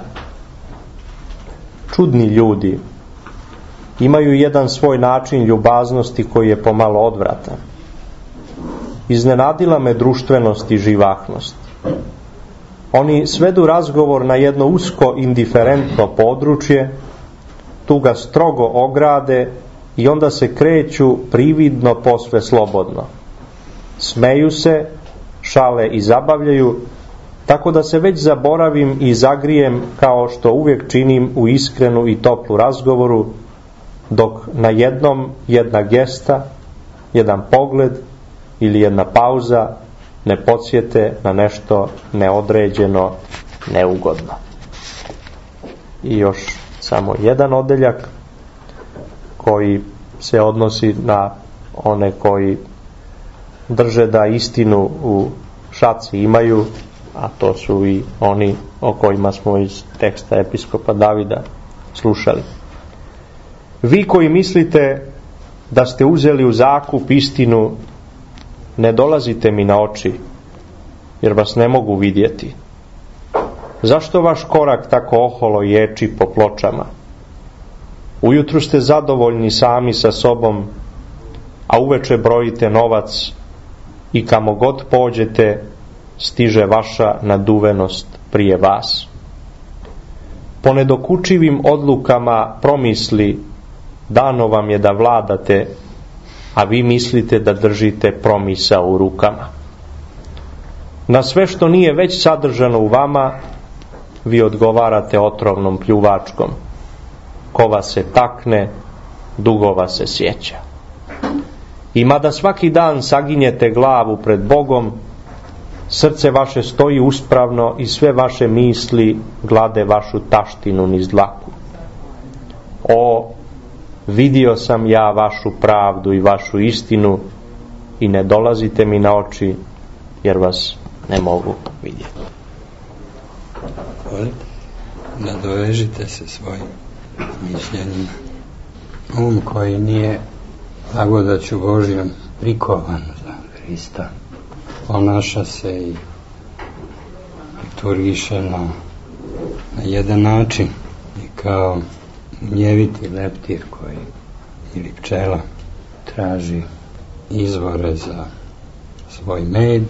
S2: Čudni ljudi, imaju jedan svoj način ljubaznosti koji je pomalo odvratan. Iznenadila me društvenost i živahnost. Oni svedu razgovor na jedno usko indiferentno područje, tu ga strogo ograde i onda se kreću prividno posve slobodno. Smeju se, šale i zabavljaju, tako da se već zaboravim i zagrijem kao što uvijek činim u iskrenu i toplu razgovoru, dok na jednom jedna gesta, jedan pogled ili jedna pauza ne podsjete na nešto neodređeno, neugodno. I još samo jedan odeljak koji se odnosi na one koji drže da istinu u šaci imaju, a to su i oni o kojima smo iz teksta episkopa Davida slušali. Vi koji mislite da ste uzeli u zakup istinu, ne dolazite mi na oči, jer vas ne mogu vidjeti. Zašto vaš korak tako oholo ječi po pločama? Ujutru ste zadovoljni sami sa sobom, a uveče brojite novac i kamo god pođete, stiže vaša naduvenost prije vas. Po nedokučivim odlukama promisli dano vam je da vladate, a vi mislite da držite promisao u rukama. Na sve što nije već sadržano u vama, vi odgovarate otrovnom pljuvačkom. Ko vas se takne, dugova se sjeća. I mada svaki dan saginjete glavu pred Bogom, srce vaše stoji uspravno i sve vaše misli glade vašu taštinu niz dlaku. O, vidio sam ja vašu pravdu i vašu istinu i ne dolazite mi na oči, jer vas ne mogu vidjeti.
S1: Nadovežite se svojim mišljenjima. Um koji nije blagodaću Božjom prikovan za Hrista, ponaša se i liturgiše na, na jedan način i kao mljeviti leptir koji ili pčela traži izvore za svoj med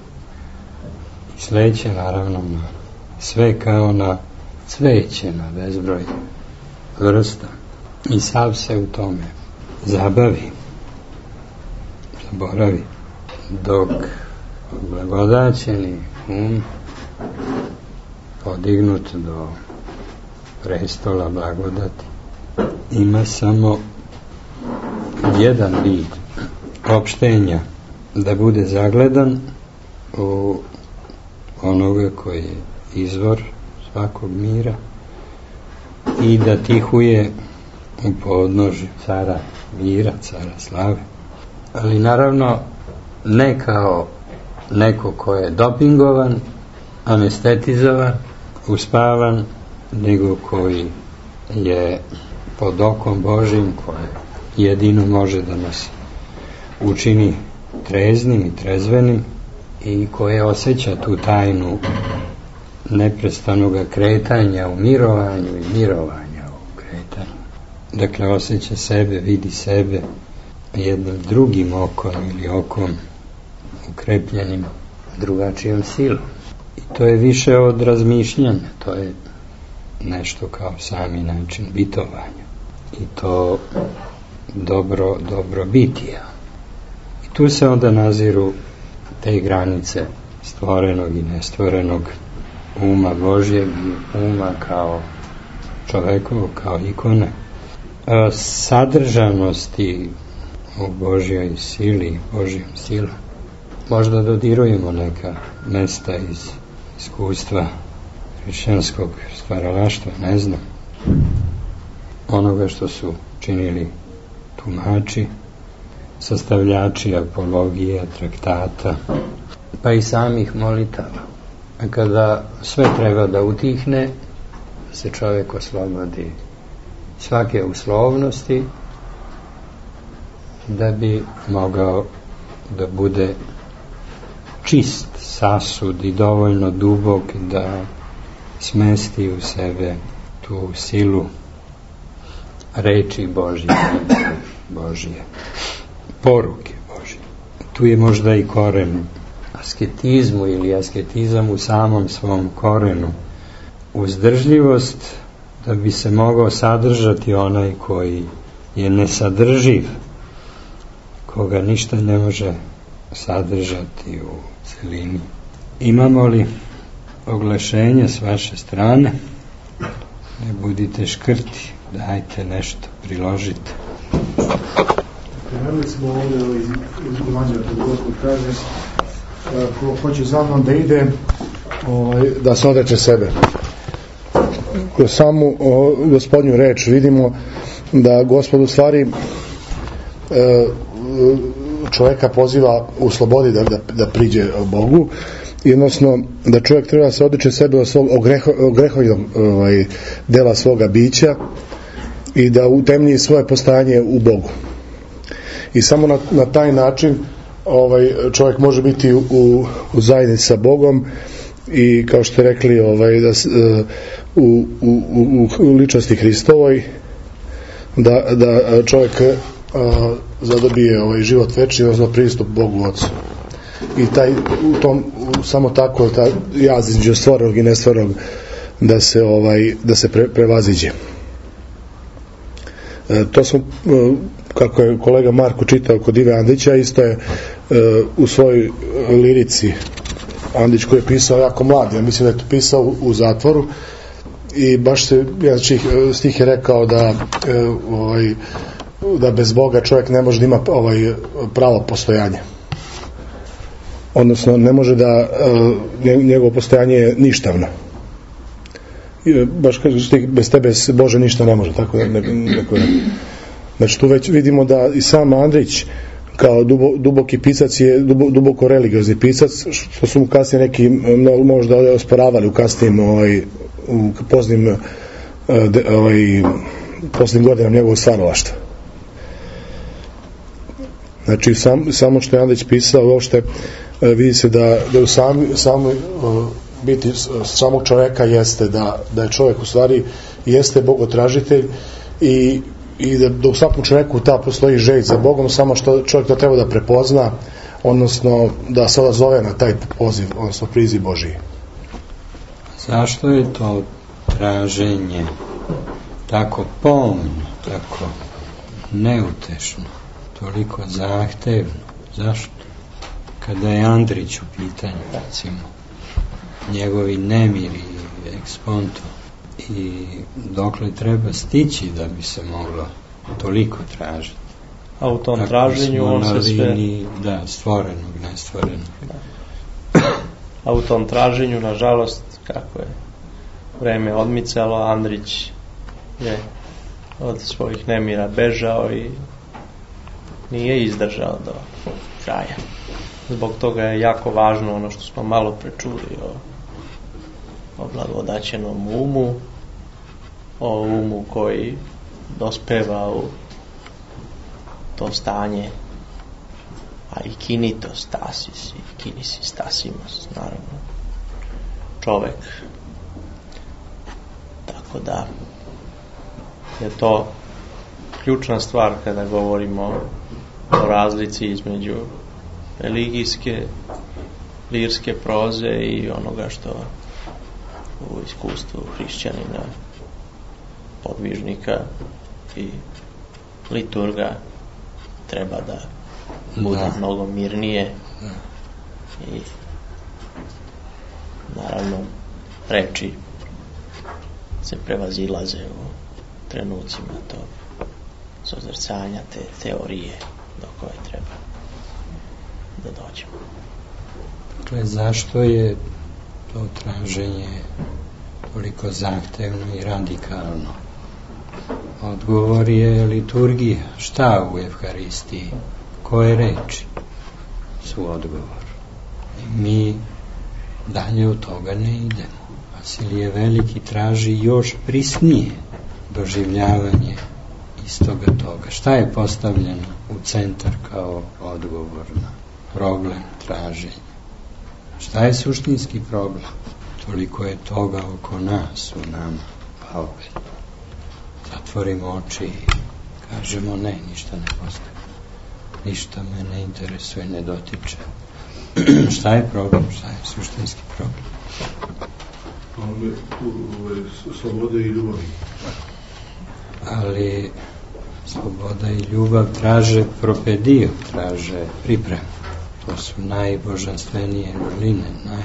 S1: i sleće naravno na sve kao na cveće, na bezbroj vrsta i sav se u tome zabavi, zaboravi, dok blagodaćeni um podignut do prestola blagodati ima samo jedan vid opštenja, da bude zagledan u onoga koji je izvor svakog mira i da tihuje u podnožju cara mira, cara slave. Ali naravno ne kao neko ko je dopingovan, anestetizovan, uspavan, nego koji je pod okom Božim, koje jedino može da nas učini treznim i trezvenim i koje osjeća tu tajnu neprestanog kretanja u mirovanju i mirovanja u kretanju. Dakle, osjeća sebe, vidi sebe jednim drugim okom ili okom ukrepljenim drugačijom silom. I to je više od razmišljanja, to je nešto kao sami način bitovanja. I to dobro, dobro bitija. I tu se onda naziru te granice stvorenog i nestvorenog uma Božjeg i uma kao čovekovog, kao ikone. Sadržanosti u Božjoj sili, Božjom silom. Možda dodirujemo neka mesta iz iskustva hrišćanskog stvaralaštva, ne znam, onoga što su činili tumači, sastavljači apologija, traktata, pa i samih molitava. A kada sve treba da utihne, se čovjek oslobodi svake uslovnosti, da bi mogao da bude čist sasud i dovoljno dubok da smesti u sebe tu silu reči Božje, Božje, poruke Božje. Tu je možda i koren asketizmu ili asketizam u samom svom korenu. Uzdržljivost da bi se mogao sadržati onaj koji je nesadrživ, koga ništa ne može sadržati u celini. Imamo li oglašenja s vaše strane? Ne budite škrti, dajte nešto, priložite.
S3: Krenuli smo ovdje iz Evanđelja, kada Gospod kaže, ko hoće za mnom da ide, ovaj, da se odreče sebe. Kroz samu o, Gospodnju reč vidimo da Gospod u stvari e, čovjeka poziva u slobodi da, da, da priđe Bogu, jednostavno da čovjek treba da se odreče sebe od svog ogrehovnog ovaj, dela svoga bića i da utemni svoje postojanje u Bogu. I samo na, na taj način ovaj, čovjek može biti u, u zajednici sa Bogom i kao što ste rekli ovaj, da, u, u, u, u ličnosti Hristovoj da, da čovjek a, zadobije ovaj život večni, odnosno pristup Bogu Otcu. I taj, u tom, u, samo tako taj jaz između stvorenog i nestvorenog da se, ovaj, da se pre, prevaziđe. E, to smo, e, kako je kolega Marko čitao kod Ive Andrića, isto je e, u svojoj lirici Andrić koji je pisao jako mlad, ja mislim da je to pisao u, u zatvoru i baš se, jedan stih je rekao da e, ovaj, da bez Boga čovjek ne može da ima ovaj, pravo postojanje. Odnosno ne može da uh, njegovo postojanje je ništavno. I, baš kažeš ti, bez tebe Bože ništa ne može, tako da ne, neko ne. Znači tu već vidimo da i sam Andrić kao dubo, duboki pisac je dubo, duboko religiozni pisac, što su mu kasnije neki možda osporavali u kasnijim ovaj, u poznim ovaj, posljednim godinama njegovog stvaralaštva. Znači sam, samo što je Andrić pisao uopšte vidi se da, da u sami, sami biti samog čovjeka jeste da, da je čovjek u stvari jeste bogotražitelj i, i da, da u svakom čovjeku ta postoji želj za Bogom, samo što čovjek to treba da prepozna, odnosno da se odazove na taj poziv, odnosno priziv Božiji.
S1: Zašto je to traženje tako pomno, tako neutešno, toliko zahtevno? Zašto? Kada je Andrić u pitanju, recimo, njegovi nemiri, eksponto, i dokle treba stići da bi se moglo toliko tražiti.
S2: A u tom traženju on se sve...
S1: Da, stvorenog, nestvorenog.
S2: Da. A u tom traženju, nažalost, kako je vreme odmicalo, Andrić je od svojih nemira bežao i nije izdržao do kraja. Zbog toga je jako važno ono što smo malo prečuli o, o blagodaćenom umu, o umu koji dospeva u to stanje, a i kinito stasis i kinisi stasimos, naravno, čovek. Tako da je to ključna stvar kada govorimo o razlici između religijske, lirske proze i onoga što u iskustvu hrišćanina, podvižnika i liturga treba da bude da. mnogo mirnije i naravno reči se prevazilaze u trenucima tog sozrcanja, te teorije do koje treba da dođemo.
S1: Dakle, zašto je to traženje toliko zahtevno i radikalno? Odgovor je liturgija. Šta u Evharistiji? Koje reči su odgovor? I mi dalje od toga ne idemo. Vasilije Veliki traži još prisnije doživljavanje istoga toga. Šta je postavljeno u centar kao odgovor na problem traženja? Šta je suštinski problem? Toliko je toga oko nas, u nama, pa opet zatvorimo oči i kažemo ne, ništa ne postoji. Ništa me ne interesuje, ne dotiče. Šta je problem? Šta je suštinski problem?
S3: Ovdje slobode i ljubavi.
S1: Ali sloboda i ljubav traže propediju, traže pripremu. To su najbožanstvenije vrline,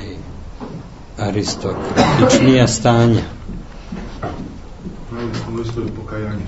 S1: najaristokratičnija stanja.
S3: Pravi smo listovi pokajanja.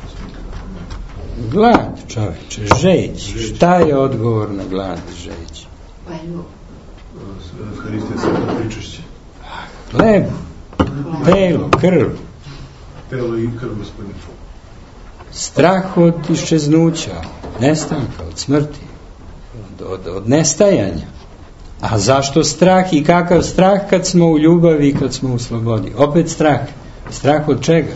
S1: Glad, čoveče, žeć. Šta je odgovor na glad, žeć?
S4: Pa ljubav.
S3: Evharistija sveta pričešće.
S1: Hleb, telo, krv.
S3: Telo i krv, gospodine.
S1: Strah od iščeznuća, nestanka, od smrti, od, od, od nestajanja. A zašto strah i kakav strah kad smo u ljubavi i kad smo u slobodi? Opet strah. Strah od čega?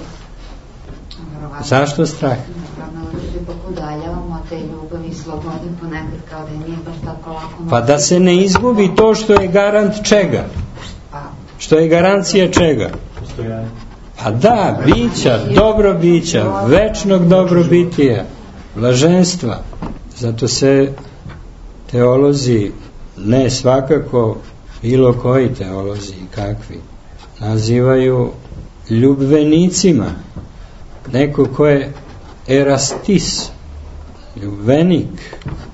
S1: Zašto strah?
S4: Udaljavamo te ljubavi i slobode ponekad kao da nije baš tako lako.
S1: Pa da se ne izgubi to što je garant čega? Što je garancija čega? Pa da, bića, dobro bića, večnog dobrobitija, blaženstva. Zato se teolozi, ne svakako bilo koji teolozi i kakvi, nazivaju ljubvenicima. Neko ko je erastis, ljubvenik,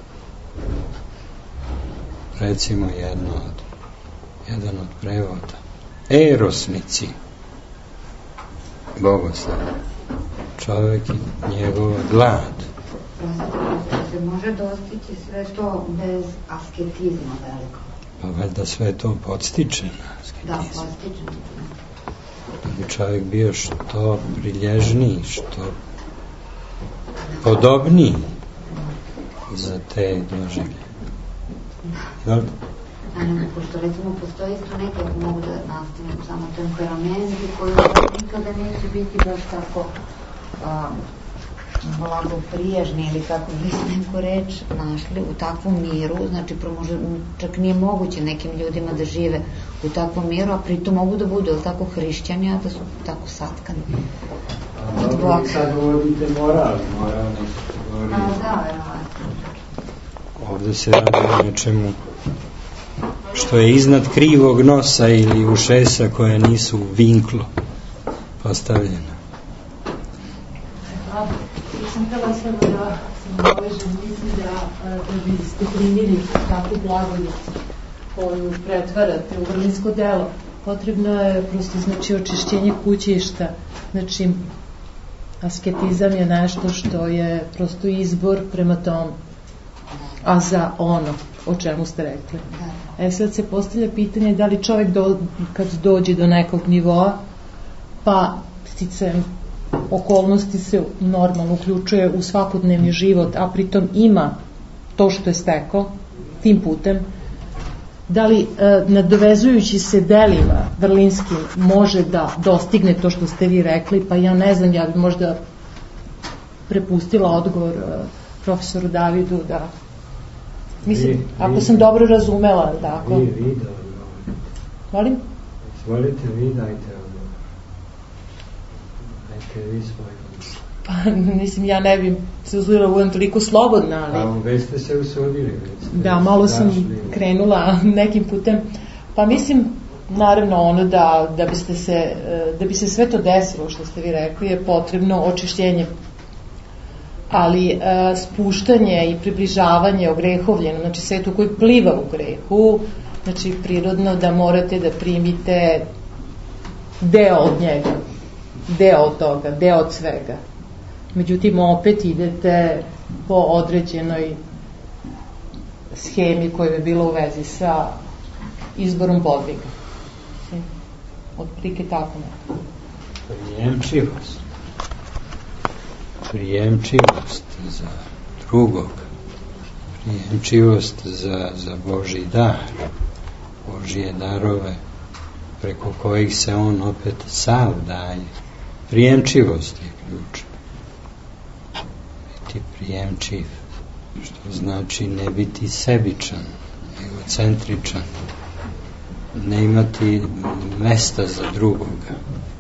S1: recimo jedno od, jedan od prevoda, erosnici, bogoslav, čovjek i njegova glad.
S4: Se može dostići sve to bez asketizma velikog?
S1: Pa valjda sve to podstiče na asketizmu.
S4: Da, podstiče.
S1: Da bi čovjek bio što prilježniji, što podobniji za te doživlje. Jel?
S4: Naravno, pošto recimo postoji isto neke, ako mogu da nastavim samo temperamenti koji nikada neće biti baš tako a, blagopriježni ili kako bi se neku reč našli u takvom miru, znači možda, čak nije moguće nekim ljudima da žive u takvom miru, a pritom mogu da budu tako hrišćani, a da su tako satkani.
S1: A dobro, vi sad uvodite moral, moral
S4: A da, verovatno.
S1: Ovdje se radi o nečemu što je iznad krivog nosa ili ušesa koje nisu u vinklu postavljena.
S5: Ja sam htjela samo da se navežem, mislim da, da biste primili takvu blagodat koju pretvarate u vrlinsko delo. Potrebno je prosto, znači, očišćenje kućišta. Znači, asketizam je nešto što je prosto izbor prema tom, a za ono o čemu ste rekli. E sad se postavlja pitanje da li čovjek do, kad dođe do nekog nivoa pa sticajem okolnosti se normalno uključuje u svakodnevni život, a pritom ima to što je stekao tim putem, da li e, nadovezujući se delima vrlinskim može da dostigne to što ste vi rekli, pa ja ne znam, ja bi možda prepustila odgovor e, profesoru Davidu da mislim, vi, ako vi, sam dobro razumela, tako?
S1: Vi, vi da odgovor.
S5: Molim?
S1: Izvolite, vi dajte odgovor. Dajte vi svoj odgovor.
S5: Pa, mislim, ja ne bih se uzela budem toliko slobodna, ali...
S1: Pa, već ste se usudili.
S5: Da, malo sam krenula nekim putem. Pa mislim, naravno, ono da, da, biste se, da bi se sve to desilo, što ste vi rekli, je potrebno očišćenje. Ali e, spuštanje i približavanje ogrehovljenom, znači svetu koji pliva u grehu, znači prirodno da morate da primite deo od njega, deo od toga, deo od svega. Međutim, opet idete po određenoj schemi koja je bila u vezi sa izborom podviga. Otprilike tako ne.
S1: Prijemčivost. Prijemčivost za drugog. Prijemčivost za, za Božji dar. Božje darove preko kojih se on opet sav daje. Prijemčivost je ključ. Biti prijemčiv, što znači ne biti sebičan, egocentričan, ne imati mesta za drugoga,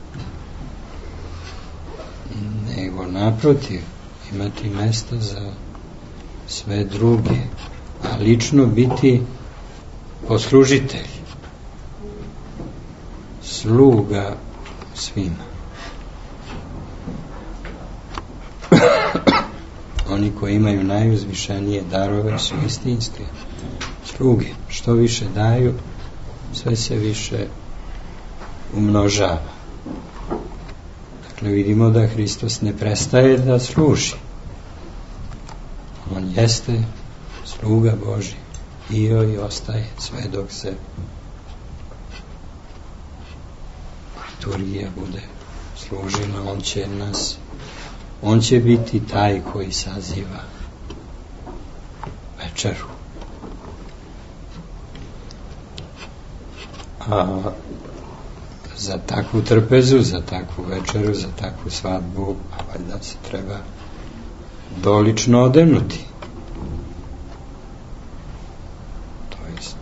S1: nego naprotiv, imati mesta za sve druge, a lično biti poslužitelj, sluga svima. Oni koji imaju najuzvišenije darove su istinske sluge. Što više daju, sve se više umnožava. Dakle, vidimo da Hristos ne prestaje da služi. On jeste sluga Božji. Bio i ostaje sve dok se liturgija bude služila. On će nas On će biti taj koji saziva večeru. A za takvu trpezu, za takvu večeru, za takvu svadbu, a valjda se treba dolično odenuti. To jest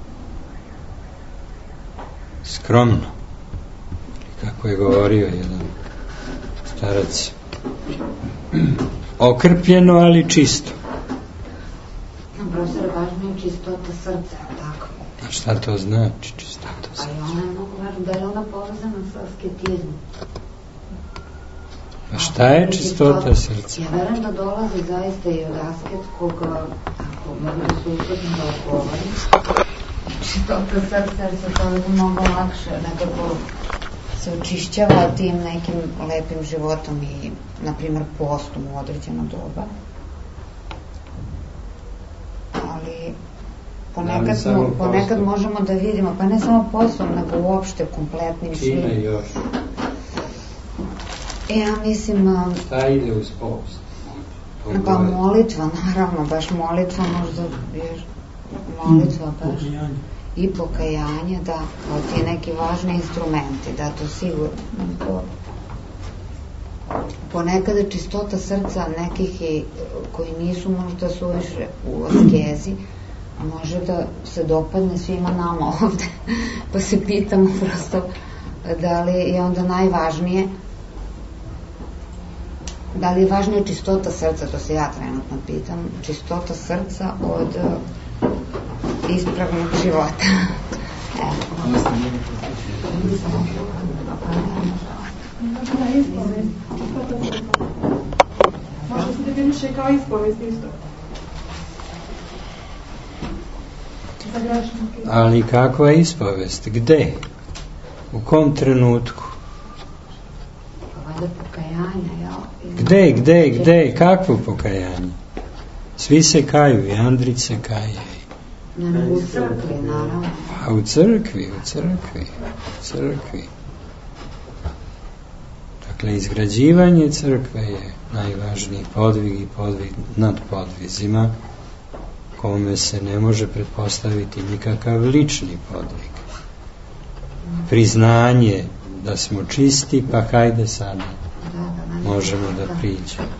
S1: skromno. Kako je govorio jedan starac, okrpljeno, ali čisto.
S4: Profesor, važno je čistota srca, tako?
S1: A šta to znači, čistota srca?
S4: A i ona je mnogo važno, da je ona povezana sa asketizmom.
S1: A šta je čistota srca?
S4: Ja verujem da dolazi zaista i od asketskog, ako mogu da se usudim da odgovorim, čistota srca, jer se to mnogo lakše, nekako se očišćava tim nekim lepim životom i, na primjer, postom u određeno doba. Ali ponekad, mo, ponekad možemo da vidimo, pa ne samo postom, nego uopšte kompletnim svim.
S1: Čime još?
S4: Ja mislim...
S1: Šta ide uz post?
S4: Pa molitva, naravno, baš molitva možda, jer molitva baš... I pokajanje, da, kao ti neki važni instrumenti, da, to sigurno. Ponekada čistota srca nekih i, koji nisu možda suviše u askezi, može da se dopadne svima nama ovde, pa se pitamo prosto da li je onda najvažnije, da li je važnija čistota srca, to se ja trenutno pitam, čistota srca od ispravnog života. Evo.
S5: Može se definiše kao ispovest isto.
S1: Ali kakva je ispovest? Gde? U kom trenutku?
S4: Valjda pokajanja, jel?
S1: Gde, gde, gde? Kakvo pokajanje? Svi se kaju, i Andrić se kaje.
S4: Ne, u crkvi, naravno.
S1: A u crkvi, u crkvi, u crkvi. Dakle, izgrađivanje crkve je najvažniji podvig i podvig nad podvizima, kome se ne može pretpostaviti nikakav lični podvig. Priznanje da smo čisti, pa hajde sada možemo da priđemo.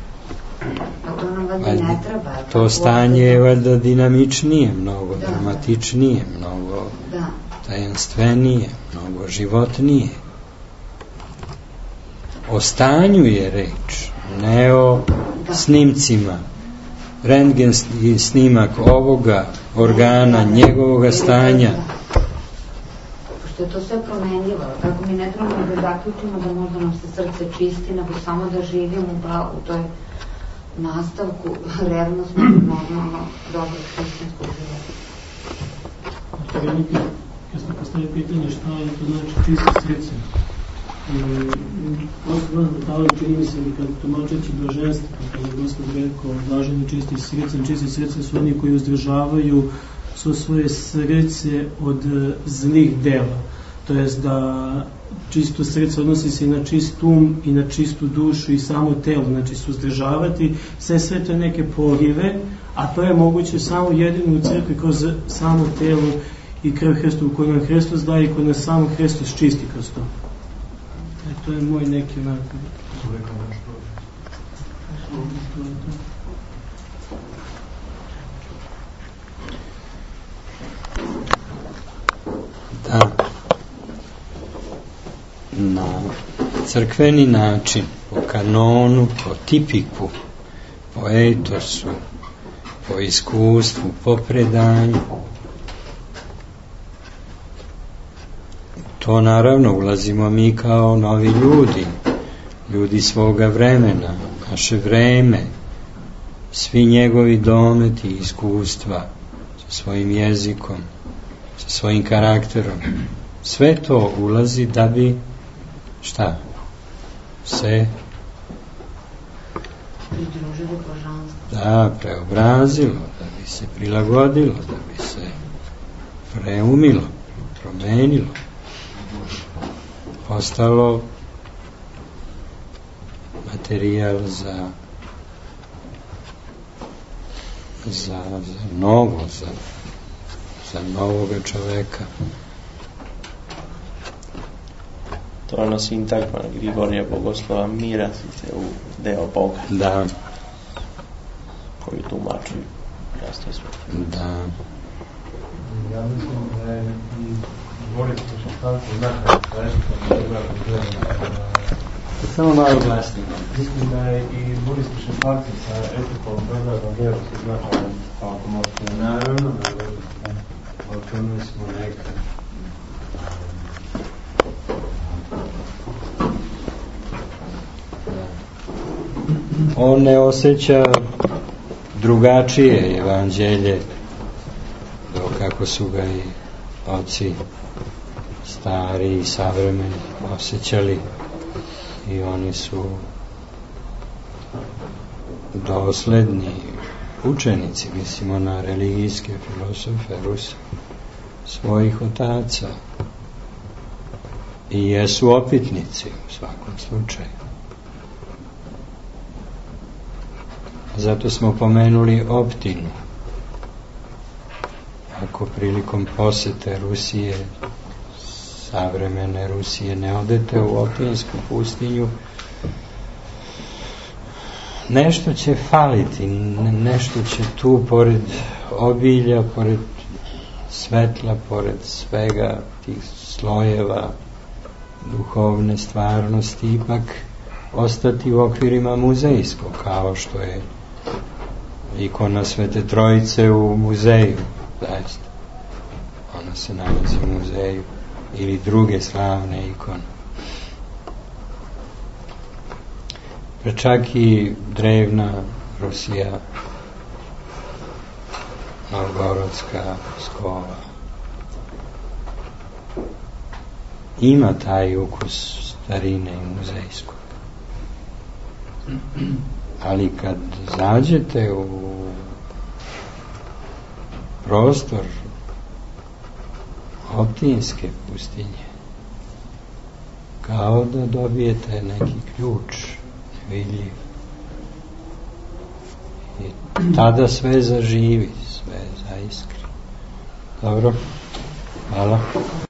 S1: To stanje je valjda dinamičnije, mnogo dramatičnije, mnogo tajanstvenije, mnogo životnije. O stanju je reč, ne o snimcima. Rentgen snimak ovoga organa, njegovoga stanja.
S4: Pošto je to sve promenljivo, tako mi ne trebamo da zaključimo da možda nam se srce čisti, nego samo da živimo u toj nastavku revnosnog, normalno, dobrog hrišćanskog života.
S6: Ja sam postavio pitanje šta je to znači čisto srce. Osnovno detalje čini mi se da kad tumačeći blaženstvo, kada je Gospod rekao blaženi čisti srcem, čisti srce su oni koji uzdržavaju svo svoje srce od zlih dela. To jest da čisto srce odnosi se i na čist um i na čistu dušu i samo telo, znači suzdržavati sve sve to neke porive, a to je moguće samo jedino u crkvi kroz samo telo i krv Hristovu koju nam Hristos daje i koju nas samo Hristos čisti kroz to. E, to je moj neki onak.
S1: Da, na crkveni način, po kanonu, po tipiku, po etosu, po iskustvu, po predanju, to naravno ulazimo mi kao novi ljudi, ljudi svoga vremena, naše vreme, svi njegovi dometi i iskustva sa svojim jezikom, sa svojim karakterom. Sve to ulazi da bi šta? Se da, preobrazilo, da bi se prilagodilo, da bi se preumilo, promenilo, postalo materijal za za, za novo, za, za novoga čoveka.
S2: To je ono sintagma Grigorija Bogoslova, mirasite u deo Boga.
S1: Da.
S2: Koji tumačuju jasno sve.
S1: Da.
S7: Ja mislim da je i Boris Šeštanko znaka nešto.
S1: Samo malo glasnije.
S7: Mislim da je i Boris Šeštanko sa etikom Beograda vjeru se značajan automatski.
S1: Naravno, o tome smo nekad. On ne osjeća drugačije evanđelje do kako su ga i oci stari i savremeni osjećali, i oni su dosledni učenici, mislimo na religijske filosofe Rusa, svojih otaca, i jesu opitnici u svakom slučaju. Zato smo pomenuli optinu. Ako prilikom posete Rusije, savremene Rusije, ne odete u optinsku pustinju, nešto će faliti, nešto će tu pored obilja, pored svetla, pored svega tih slojeva duhovne stvarnosti, ipak ostati u okvirima muzejskog, kao što je ikona Svete Trojice u muzeju, zaista. Ona se nalazi u muzeju, ili druge slavne ikone. Pa čak i drevna Rusija, Novgorodska, Pskova, ima taj ukus starine i muzejskog. Ali kad zađete u prostor optinske pustinje, kao da dobijete neki ključ vidljiv. I tada sve zaživi, sve zaiskri. Dobro, hvala.